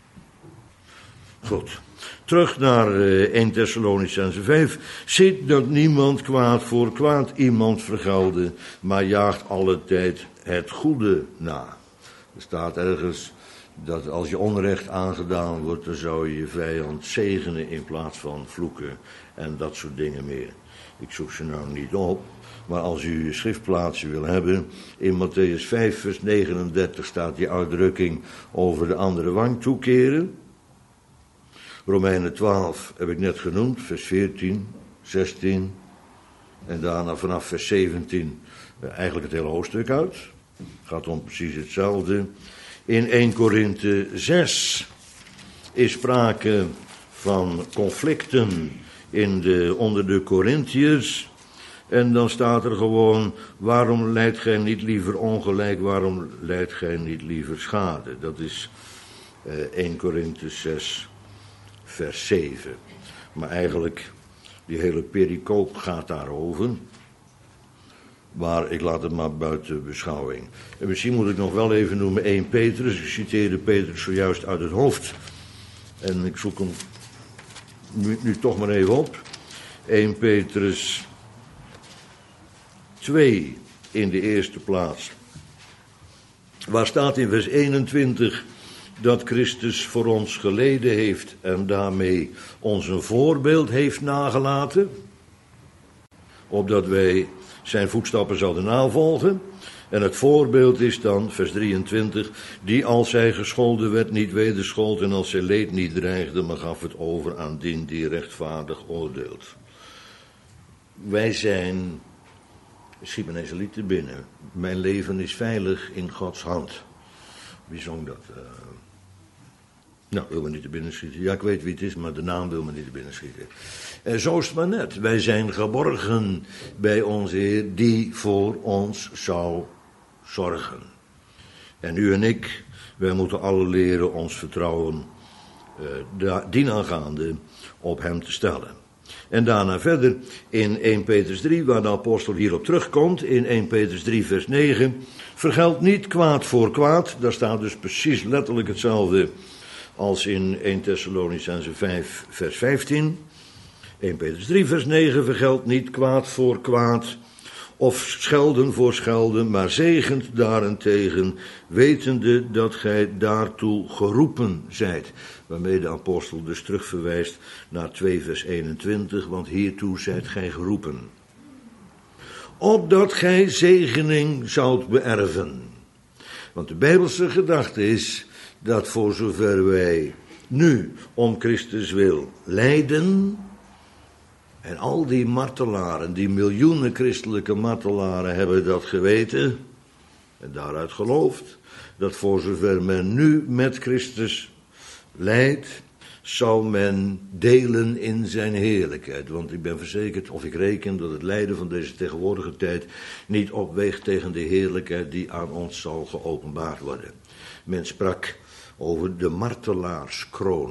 Goed. Terug naar 1 Thessalonicenzen 5. Ziet dat niemand kwaad voor kwaad iemand vergelden, maar jaagt alle tijd het goede na. Er staat ergens dat als je onrecht aangedaan wordt, dan zou je je vijand zegenen in plaats van vloeken en dat soort dingen meer. Ik zoek ze nou niet op, maar als u je schriftplaatsje wil hebben, in Matthäus 5 vers 39 staat die uitdrukking over de andere wang toekeren. Romeinen 12 heb ik net genoemd, vers 14, 16 en daarna vanaf vers 17 eigenlijk het hele hoofdstuk uit. Het gaat om precies hetzelfde. In 1 Korinthe 6 is sprake van conflicten onder de Korinthiërs. En dan staat er gewoon, waarom lijdt gij niet liever ongelijk, waarom lijdt gij niet liever schade? Dat is 1 Korinthe 6 vers 7. Maar eigenlijk, die hele pericoop gaat daarover. Maar ik laat het maar buiten beschouwing. En misschien moet ik nog wel even noemen 1 Petrus. Ik citeerde Petrus zojuist uit het hoofd. En ik zoek hem nu toch maar even op. 1 Petrus 2 in de eerste plaats. Waar staat in vers 21... dat Christus voor ons geleden heeft en daarmee ons een voorbeeld heeft nagelaten, opdat wij zijn voetstappen zouden navolgen. En het voorbeeld is dan, vers 23, die als hij gescholden werd niet wederschold en als hij leed niet dreigde, maar gaf het over aan dien die rechtvaardig oordeelt. Wij zijn, schiet me ineens een lied te binnen, mijn leven is veilig in Gods hand. Wie zong dat? Nou, wil me niet te binnen schieten. Ja, ik weet wie het is, maar de naam wil me niet te binnen schieten. Zo is het maar net. Wij zijn geborgen bij onze Heer die voor ons zou zorgen. En u en ik, wij moeten alle leren ons vertrouwen dienaangaande op hem te stellen. En daarna verder in 1 Petrus 3, waar de apostel hierop terugkomt, in 1 Petrus 3 vers 9, vergeld niet kwaad voor kwaad. Daar staat dus precies letterlijk hetzelfde als in 1 Thessalonicenzen 5 vers 15. 1 Petrus 3 vers 9, vergeld niet kwaad voor kwaad, of schelden voor schelden, maar zegent daarentegen, wetende dat gij daartoe geroepen zijt. Waarmee de apostel dus terugverwijst naar 2 vers 21, want hiertoe zijt gij geroepen. Opdat gij zegening zoudt beërven. Want de Bijbelse gedachte is dat voor zover wij nu om Christus wil lijden, en al die martelaren, die miljoenen christelijke martelaren hebben dat geweten en daaruit geloofd, dat voor zover men nu met Christus lijdt, zal men delen in zijn heerlijkheid. Want ik ben verzekerd, of ik reken, dat het lijden van deze tegenwoordige tijd niet opweegt tegen de heerlijkheid die aan ons zal geopenbaard worden. Men sprak over de martelaarskroon.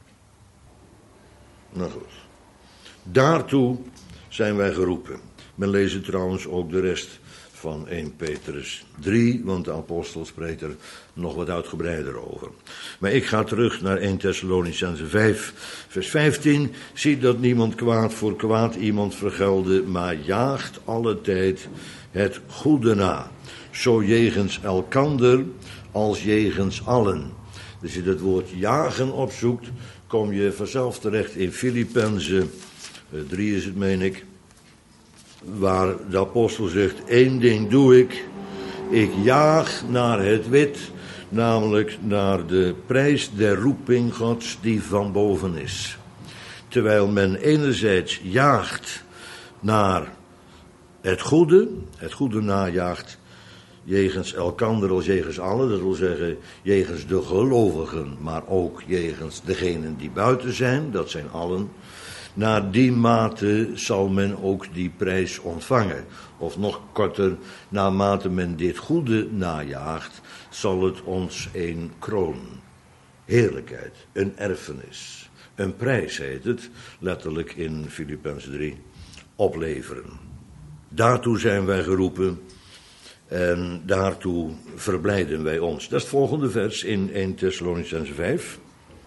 Nou goed. Daartoe zijn wij geroepen. Men leest trouwens ook de rest van 1 Petrus 3, want de apostel spreekt er nog wat uitgebreider over. Maar ik ga terug naar 1 Thessalonicenzen 5, vers 15. Ziet dat niemand kwaad voor kwaad iemand vergelde, maar jaagt alle tijd het goede na. Zo jegens elkander als jegens allen. Dus je dat woord jagen opzoekt, kom je vanzelf terecht in Filippenzen 3 is het, meen ik, waar de apostel zegt, 1 ding doe ik jaag naar het wit, namelijk naar de prijs der roeping Gods die van boven is. Terwijl men enerzijds jaagt naar het goede najaagt, jegens elkander als jegens allen, dat wil zeggen jegens de gelovigen, maar ook jegens degenen die buiten zijn, dat zijn allen. Naar die mate zal men ook die prijs ontvangen. Of nog korter, naarmate men dit goede najaagt, zal het ons een kroon, heerlijkheid, een erfenis, een prijs heet het, letterlijk in Filippenzen 3, opleveren. Daartoe zijn wij geroepen en daartoe verblijden wij ons. Dat is het volgende vers in 1 Thessalonicenzen 5.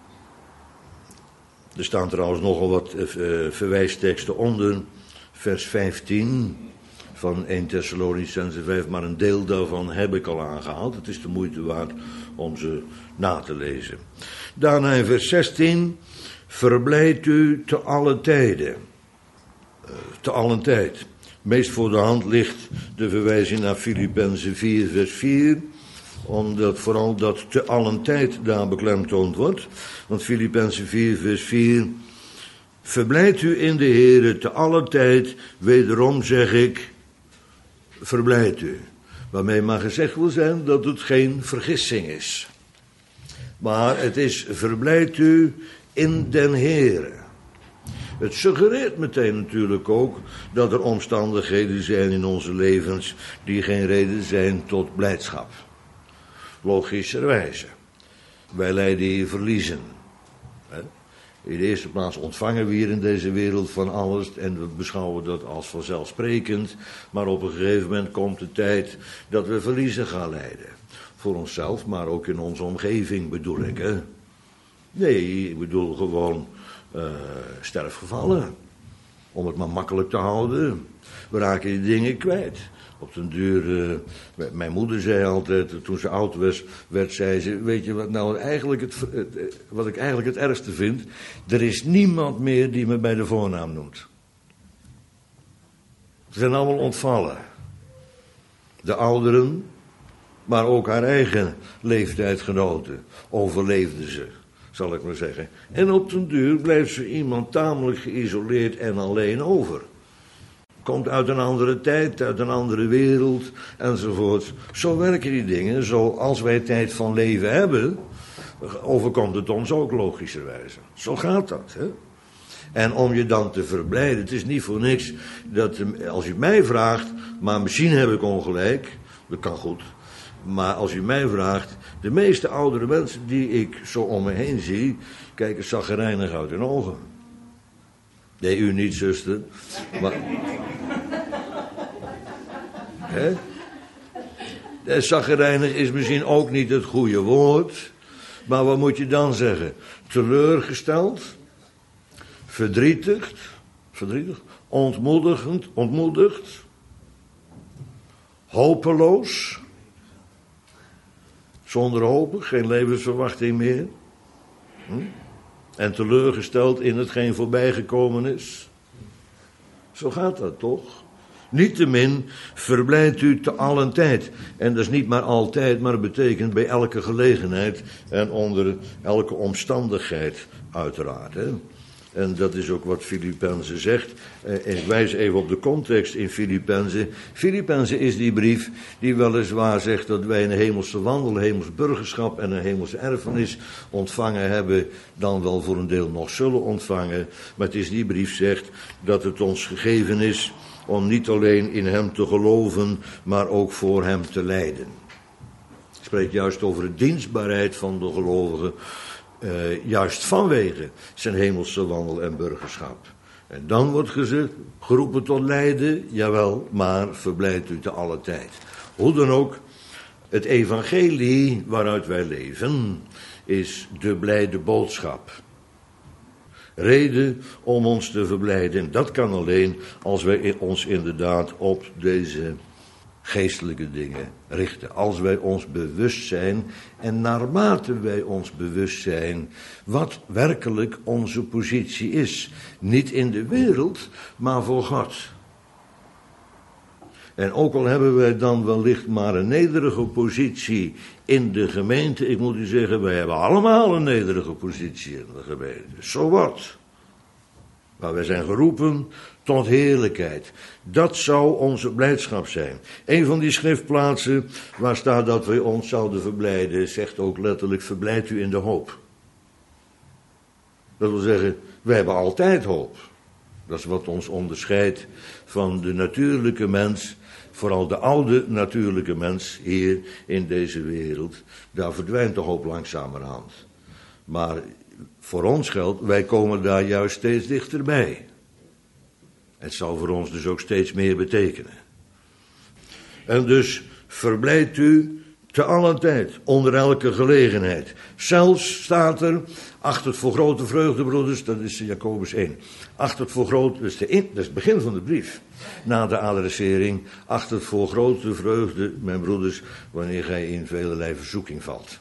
Er staan trouwens nogal wat verwijsteksten onder, vers 15 van 1 Thessalonicenzen 5, maar een deel daarvan heb ik al aangehaald. Het is de moeite waard om ze na te lezen. Daarna in vers 16, verblijdt u te alle tijden. Te allen tijd. Meest voor de hand ligt de verwijzing naar Filippenzen 4, vers 4, omdat vooral dat te allen tijd daar beklemtoond wordt. Want Filippenzen 4 vers 4, verblijdt u in de Heere te alle tijd, wederom zeg ik, verblijdt u. Waarmee maar gezegd wil zijn dat het geen vergissing is. Maar het is, verblijdt u in den Heere. Het suggereert meteen natuurlijk ook dat er omstandigheden zijn in onze levens die geen reden zijn tot blijdschap. Logischerwijze. Wij lijden hier verliezen. In de eerste plaats ontvangen we hier in deze wereld van alles en we beschouwen dat als vanzelfsprekend. Maar op een gegeven moment komt de tijd dat we verliezen gaan lijden. Voor onszelf, maar ook in onze omgeving bedoel ik. Hè? Nee, ik bedoel gewoon sterfgevallen. Om het maar makkelijk te houden. We raken die dingen kwijt. Op den duur, mijn moeder zei altijd, toen ze oud werd, zei ze, weet je wat nou eigenlijk wat ik eigenlijk het ergste vind? Er is niemand meer die me bij de voornaam noemt. Ze zijn allemaal ontvallen. De ouderen, maar ook haar eigen leeftijdgenoten overleefden ze, zal ik maar zeggen. En op den duur blijft ze iemand tamelijk geïsoleerd en alleen over. Komt uit een andere tijd, uit een andere wereld, enzovoort. Zo werken die dingen. Zoals wij tijd van leven hebben, overkomt het ons ook logischerwijze. Zo gaat dat, hè. En om je dan te verblijden, het is niet voor niks dat als u mij vraagt, maar misschien heb ik ongelijk, dat kan goed. Maar als u mij vraagt, de meeste oudere mensen die ik zo om me heen zie, kijken chagrijnig uit hun ogen. Nee, u niet, zuster. Maar... Hè? Chagrijnig is misschien ook niet het goede woord. Maar wat moet je dan zeggen? Teleurgesteld? Verdrietigd? Ontmoedigd? Hopeloos? Zonder hoop, geen levensverwachting meer? En teleurgesteld in hetgeen voorbijgekomen is? Zo gaat dat toch? Niettemin verblijdt u te allen tijd. En dat is niet maar altijd, maar het betekent bij elke gelegenheid en onder elke omstandigheid uiteraard. Hè? En dat is ook wat Filippenzen zegt. En ik wijs even op de context in Filippenzen. Filippenzen is die brief die weliswaar zegt dat wij een hemelse wandel, een hemels burgerschap en een hemelse erfenis ontvangen hebben, dan wel voor een deel nog zullen ontvangen. Maar het is die brief zegt dat het ons gegeven is om niet alleen in hem te geloven, maar ook voor hem te lijden. Ik spreek juist over de dienstbaarheid van de gelovigen, juist vanwege zijn hemelse wandel en burgerschap. En dan wordt gezegd, geroepen tot lijden, jawel, maar verblijdt u te alle tijd. Hoe dan ook, het evangelie waaruit wij leven, is de blijde boodschap. Reden om ons te verblijden. Dat kan alleen als wij ons inderdaad op deze geestelijke dingen richten. Als wij ons bewust zijn en naarmate wij ons bewust zijn wat werkelijk onze positie is. Niet in de wereld, maar voor God. En ook al hebben wij dan wellicht maar een nederige positie in de gemeente. Ik moet u zeggen, wij hebben allemaal een nederige positie in de gemeente. So what? Maar wij zijn geroepen tot heerlijkheid. Dat zou onze blijdschap zijn. Een van die schriftplaatsen waar staat dat wij ons zouden verblijden, zegt ook letterlijk, verblijd u in de hoop. Dat wil zeggen, wij hebben altijd hoop. Dat is wat ons onderscheidt van de natuurlijke mens, vooral de oude natuurlijke mens hier in deze wereld. Daar verdwijnt de hoop langzamerhand. Maar voor ons geldt, wij komen daar juist steeds dichterbij. Het zal voor ons dus ook steeds meer betekenen. En dus verblijdt u te allen tijd, onder elke gelegenheid. Zelfs staat er, acht het voor grote vreugde, broeders, dat is Jacobus 1. Acht het voor grote, dat is het begin van de brief. Na de adressering, acht het voor grote vreugde, mijn broeders, wanneer gij in velelei verzoeking valt.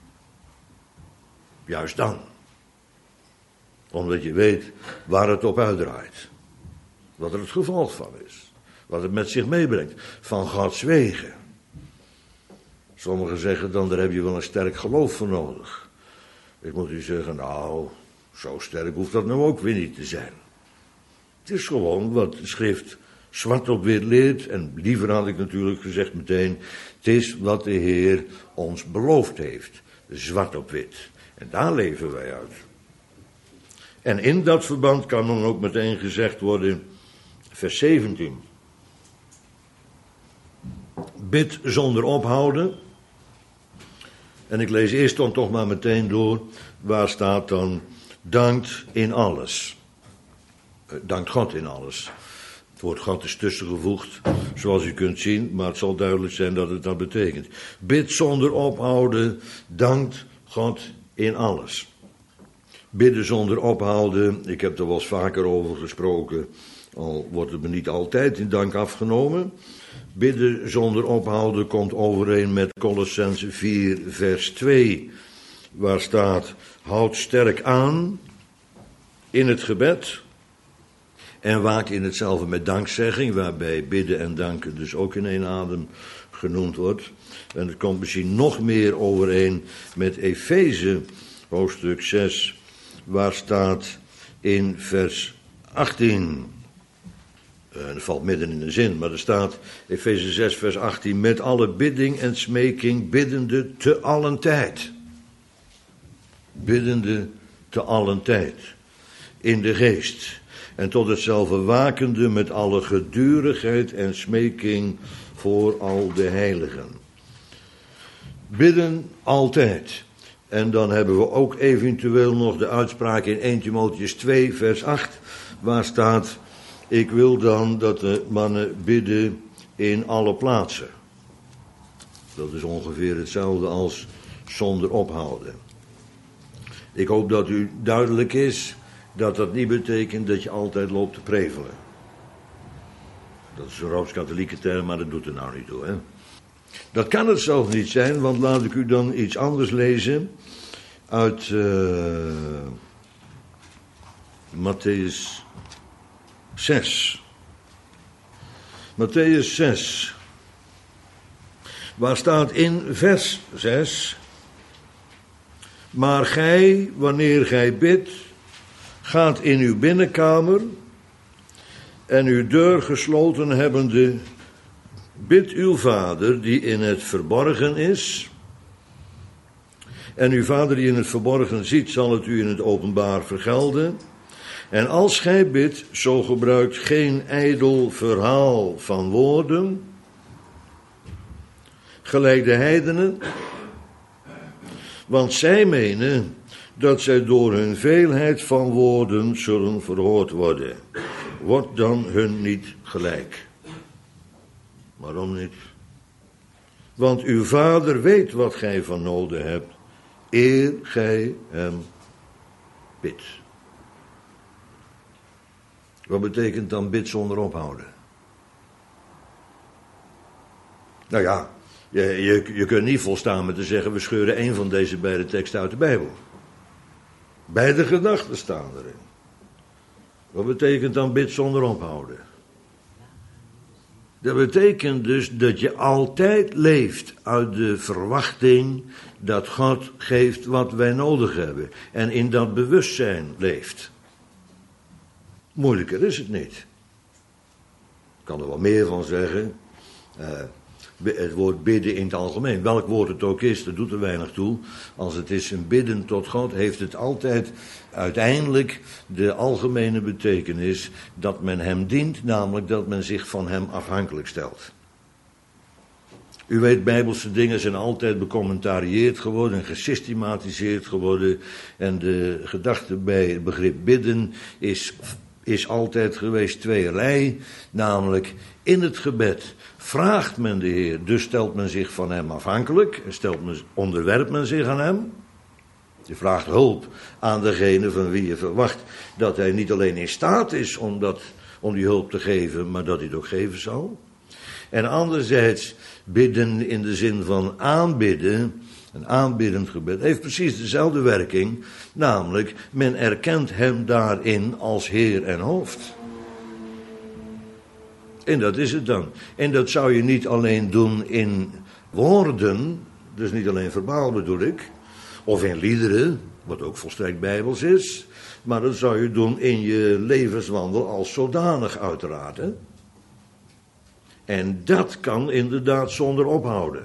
Juist dan. Omdat je weet waar het op uitdraait. Wat er het gevolg van is. Wat het met zich meebrengt. Van Gods wegen. Sommigen zeggen dan, daar heb je wel een sterk geloof voor nodig. Ik moet u zeggen, nou, zo sterk hoeft dat nou ook weer niet te zijn. Het is gewoon wat de schrift zwart op wit leert. En liever had ik natuurlijk gezegd meteen, het is wat de Heer ons beloofd heeft. Zwart op wit. En daar leven wij uit. En in dat verband kan dan ook meteen gezegd worden, vers 17. Bid zonder ophouden. En ik lees eerst dan toch maar meteen door, waar staat dan, dankt in alles. Dankt God in alles. Het woord God is tussengevoegd, zoals u kunt zien, maar het zal duidelijk zijn dat het dat betekent. Bid zonder ophouden, dankt God in alles. Bidden zonder ophouden, ik heb er wel eens vaker over gesproken. al wordt het me niet altijd in dank afgenomen. Bidden zonder ophouden komt overeen met Kolossenzen 4 vers 2, waar staat: houd sterk aan in het gebed en waak in hetzelfde met dankzegging, waarbij bidden en danken dus ook in één adem genoemd wordt. En het komt misschien nog meer overeen met Efeze hoofdstuk 6, waar staat in vers 18... dat valt midden in de zin, maar er staat Efeze 6 vers 18... met alle bidding en smeking biddende te allen tijd. Biddende te allen tijd. In de geest. En tot hetzelfde wakende met alle gedurigheid en smeking voor al de heiligen. Bidden altijd. En dan hebben we ook eventueel nog de uitspraak in 1 Timotheüs 2 vers 8... waar staat: ik wil dan dat de mannen bidden in alle plaatsen. Dat is ongeveer hetzelfde als zonder ophouden. Ik hoop dat u duidelijk is dat dat niet betekent dat je altijd loopt te prevelen. Dat is een rooms-katholieke term, maar dat doet er nou niet toe, hè. Dat kan het zelfs niet zijn, want laat ik u dan iets anders lezen uit Mattheüs 6. Mattheüs 6. Waar staat in vers 6: maar gij, wanneer gij bidt, gaat in uw binnenkamer en uw deur gesloten hebbende, bid uw vader die in het verborgen is. En uw vader die in het verborgen ziet, zal het u in het openbaar vergelden. En als gij bidt, zo gebruikt geen ijdel verhaal van woorden, gelijk de heidenen, want zij menen dat zij door hun veelheid van woorden zullen verhoord worden. Wordt dan hun niet gelijk. Waarom niet? Want uw vader weet wat gij van noden hebt, eer gij hem bidt. Wat betekent dan bid zonder ophouden? Nou ja, je kunt niet volstaan met te zeggen, we scheuren één van deze beide teksten uit de Bijbel. Beide gedachten staan erin. Wat betekent dan bid zonder ophouden? Dat betekent dus dat je altijd leeft uit de verwachting dat God geeft wat wij nodig hebben. En in dat bewustzijn leeft. Moeilijker is het niet. Ik kan er wel meer van zeggen. Het woord bidden in het algemeen. Welk woord het ook is, dat doet er weinig toe. Als het is een bidden tot God, heeft het altijd uiteindelijk de algemene betekenis dat men hem dient, namelijk dat men zich van hem afhankelijk stelt. U weet, bijbelse dingen zijn altijd becommentarieerd geworden en gesystematiseerd geworden. En de gedachte bij het begrip bidden is altijd geweest tweeërlei, namelijk in het gebed vraagt men de Heer, dus stelt men zich van hem afhankelijk, onderwerpt men zich aan hem. Je vraagt hulp aan degene van wie je verwacht dat hij niet alleen in staat is om die hulp te geven, maar dat hij het ook geven zal. En anderzijds bidden in de zin van aanbidden, een aanbiddend gebed, heeft precies dezelfde werking, namelijk men erkent hem daarin als Heer en hoofd. En dat is het dan. En dat zou je niet alleen doen in woorden, dus niet alleen verbaal bedoel ik, of in liederen, wat ook volstrekt bijbels is, maar dat zou je doen in je levenswandel als zodanig uiteraard. Hè? En dat kan inderdaad zonder ophouden.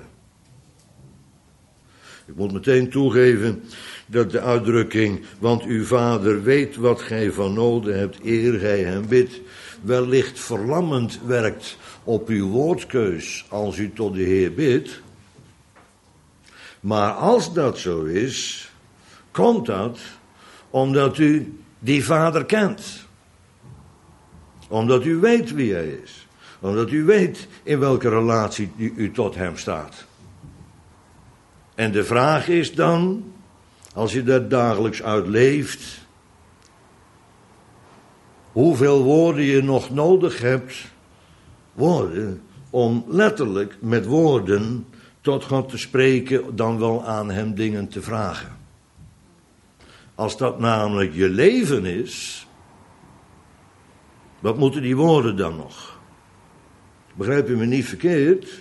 Ik moet meteen toegeven dat de uitdrukking, want uw vader weet wat gij van noden hebt, eer gij hem bidt, wellicht verlammend werkt op uw woordkeus als u tot de Heer bidt. Maar als dat zo is, komt dat omdat u die vader kent. Omdat u weet wie hij is. Omdat u weet in welke relatie u tot hem staat. En de vraag is dan, als je daar dagelijks uit leeft, hoeveel woorden je nog nodig hebt, woorden, om letterlijk met woorden tot God te spreken, dan wel aan hem dingen te vragen. Als dat namelijk je leven is, wat moeten die woorden dan nog? Begrijp je me niet verkeerd?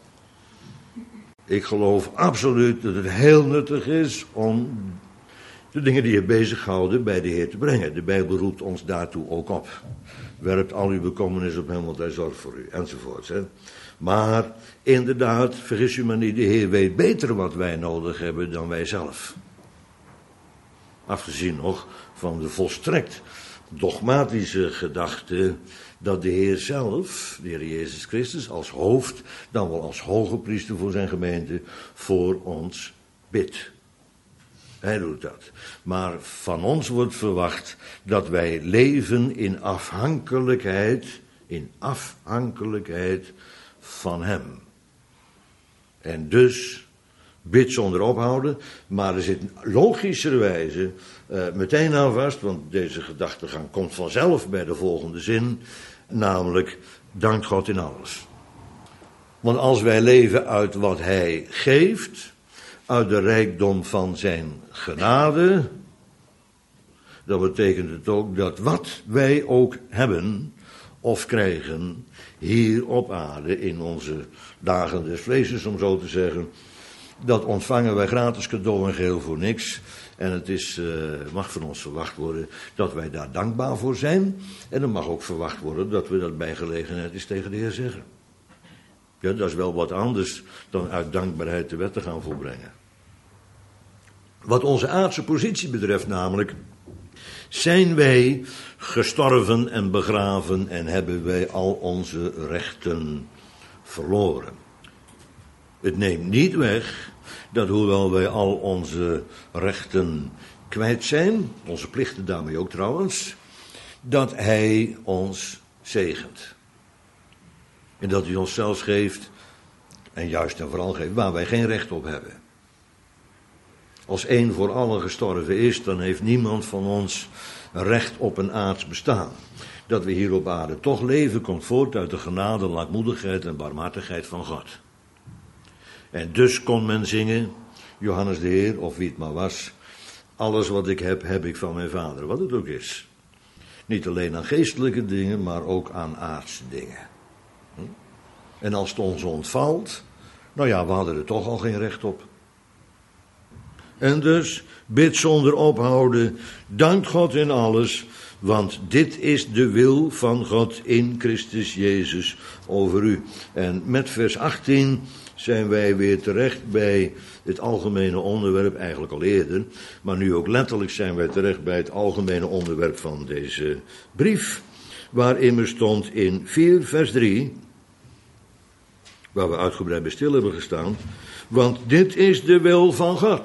Ik geloof absoluut dat het heel nuttig is om de dingen die je bezighouden bij de Heer te brengen. De Bijbel roept ons daartoe ook op. Werpt al uw bekommernis op hem, want hij zorgt voor u, enzovoorts. Hè. Maar inderdaad, vergis u maar niet, de Heer weet beter wat wij nodig hebben dan wij zelf. Afgezien nog van de volstrekt dogmatische gedachte dat de Heer zelf, de Heer Jezus Christus, als hoofd, dan wel als hoge priester voor zijn gemeente, voor ons bidt. Hij doet dat. Maar van ons wordt verwacht dat wij leven in afhankelijkheid van hem. En dus bid zonder ophouden, maar er zit logischerwijze meteen aan vast, want deze gedachtegang komt vanzelf bij de volgende zin, namelijk dankt God in alles. Want als wij leven uit wat hij geeft, uit de rijkdom van zijn genade, dan betekent het ook dat wat wij ook hebben of krijgen hier op aarde in onze dagen des vlees, om zo te zeggen, dat ontvangen wij gratis cadeau en geheel voor niks. En het mag van ons verwacht worden dat wij daar dankbaar voor zijn. En er mag ook verwacht worden dat we dat bij gelegenheid eens tegen de Heer zeggen. Ja, dat is wel wat anders dan uit dankbaarheid de wet te gaan volbrengen. Wat onze aardse positie betreft namelijk, zijn wij gestorven en begraven en hebben wij al onze rechten verloren. Het neemt niet weg dat hoewel wij al onze rechten kwijt zijn, onze plichten daarmee ook trouwens, dat hij ons zegent. En dat hij ons zelfs geeft, en juist en vooral geeft, waar wij geen recht op hebben. Als één voor allen gestorven is, dan heeft niemand van ons recht op een aards bestaan. Dat we hier op aarde toch leven, komt voort uit de genade, lankmoedigheid en barmhartigheid van God. En dus kon men zingen, Johannes de Heer, of wie het maar was, alles wat ik heb, heb ik van mijn vader, wat het ook is. Niet alleen aan geestelijke dingen, maar ook aan aardse dingen. En als het ons ontvalt, nou ja, we hadden er toch al geen recht op. En dus, bid zonder ophouden, dankt God in alles, want dit is de wil van God in Christus Jezus over u. En met vers 18 zijn wij weer terecht bij het algemene onderwerp, eigenlijk al eerder, maar nu ook letterlijk zijn wij terecht bij het algemene onderwerp van deze brief, waarin er stond in 4 vers 3, waar we uitgebreid bij stil hebben gestaan, want dit is de wil van God,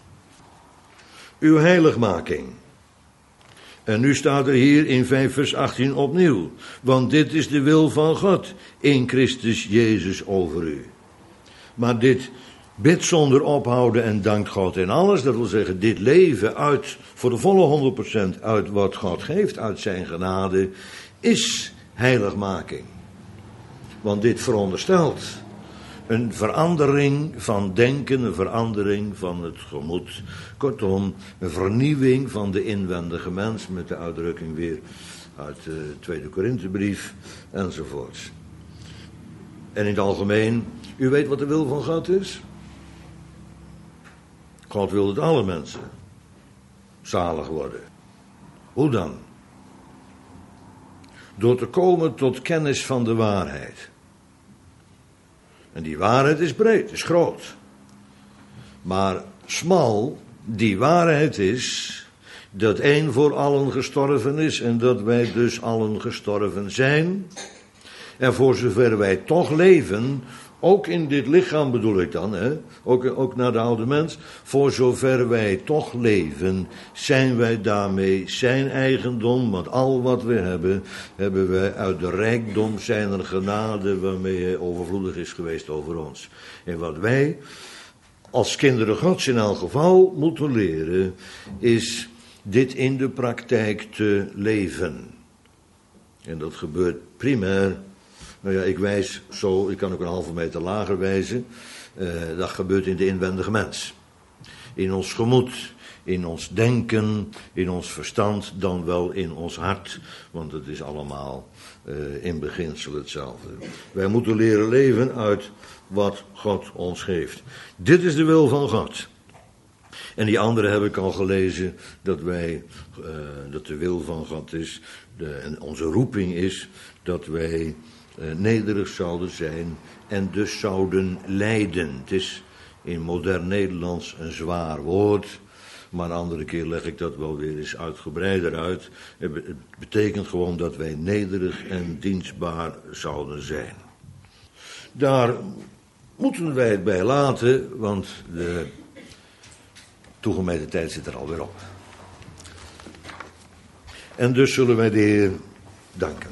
uw heiligmaking. En nu staat er hier in 5 vers 18 opnieuw, want dit is de wil van God in Christus Jezus over u. Maar dit bid zonder ophouden en dankt God in alles, dat wil zeggen dit leven uit, voor de volle 100% uit wat God geeft, uit zijn genade, is heiligmaking. Want dit veronderstelt een verandering van denken, een verandering van het gemoed. Kortom, een vernieuwing van de inwendige mens, met de uitdrukking weer uit de Tweede Korinthebrief, enzovoorts. En in het algemeen, u weet wat de wil van God is? God wil dat alle mensen zalig worden. Hoe dan? Door te komen tot kennis van de waarheid. En die waarheid is breed, is groot. Maar smal, die waarheid is dat één voor allen gestorven is en dat wij dus allen gestorven zijn. En voor zover wij toch leven, ook in dit lichaam bedoel ik dan, ook naar de oude mens, voor zover wij toch leven, zijn wij daarmee zijn eigendom, want al wat we hebben, hebben wij uit de rijkdom zijner genade, waarmee hij overvloedig is geweest over ons. En wat wij als kinderen Gods in elk geval moeten leren, is dit in de praktijk te leven. En dat gebeurt primair. Nou ja, ik wijs zo, ik kan ook een halve meter lager wijzen. Dat gebeurt in de inwendige mens. In ons gemoed, in ons denken, in ons verstand, dan wel in ons hart. Want het is allemaal in beginsel hetzelfde. Wij moeten leren leven uit wat God ons geeft. Dit is de wil van God. En die andere heb ik al gelezen, dat de wil van God is, en onze roeping is, dat wij nederig zouden zijn en dus zouden lijden. Het is in modern Nederlands een zwaar woord, maar een andere keer leg ik dat wel weer eens uitgebreider uit. Het betekent gewoon dat wij nederig en dienstbaar zouden zijn. Daar moeten wij het bij laten, want de toegemeten tijd zit er alweer op. En dus zullen wij de Heer danken.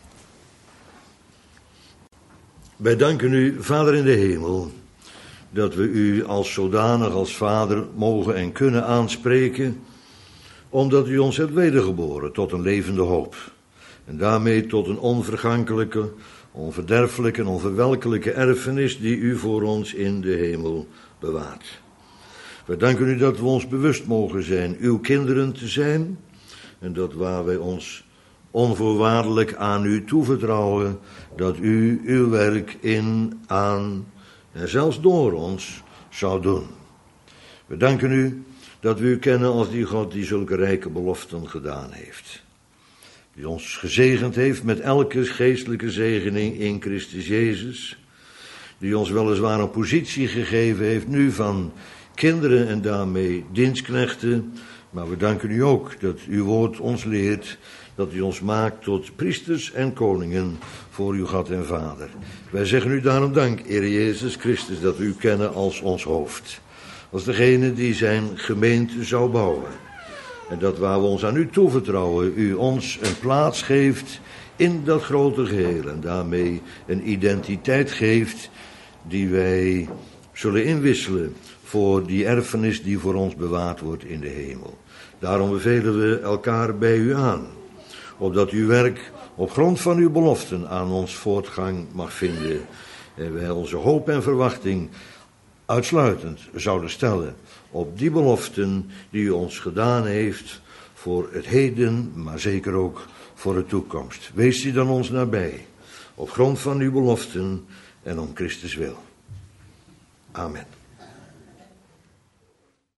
Wij danken u, Vader in de hemel, dat we u als zodanig, als Vader, mogen en kunnen aanspreken, omdat u ons hebt wedergeboren tot een levende hoop. En daarmee tot een onvergankelijke, onverderfelijke en onverwelkelijke erfenis die u voor ons in de hemel bewaart. Wij danken u dat we ons bewust mogen zijn uw kinderen te zijn en dat waar wij ons onvoorwaardelijk aan u toevertrouwen, dat u uw werk in, aan en zelfs door ons zou doen. We danken u dat we u kennen als die God die zulke rijke beloften gedaan heeft. Die ons gezegend heeft met elke geestelijke zegening in Christus Jezus. Die ons weliswaar een positie gegeven heeft nu van kinderen en daarmee dienstknechten. Maar we danken u ook dat uw woord ons leert, dat u ons maakt tot priesters en koningen voor uw God en Vader. Wij zeggen u daarom dank, Heer Jezus Christus, dat we u kennen als ons hoofd. Als degene die zijn gemeente zou bouwen. En dat waar we ons aan u toevertrouwen, u ons een plaats geeft in dat grote geheel. En daarmee een identiteit geeft die wij zullen inwisselen voor die erfenis die voor ons bewaard wordt in de hemel. Daarom bevelen we elkaar bij u aan, opdat uw werk op grond van uw beloften aan ons voortgang mag vinden. En wij onze hoop en verwachting uitsluitend zouden stellen op die beloften die u ons gedaan heeft voor het heden, maar zeker ook voor de toekomst. Wees die dan ons nabij, op grond van uw beloften en om Christus wil. Amen.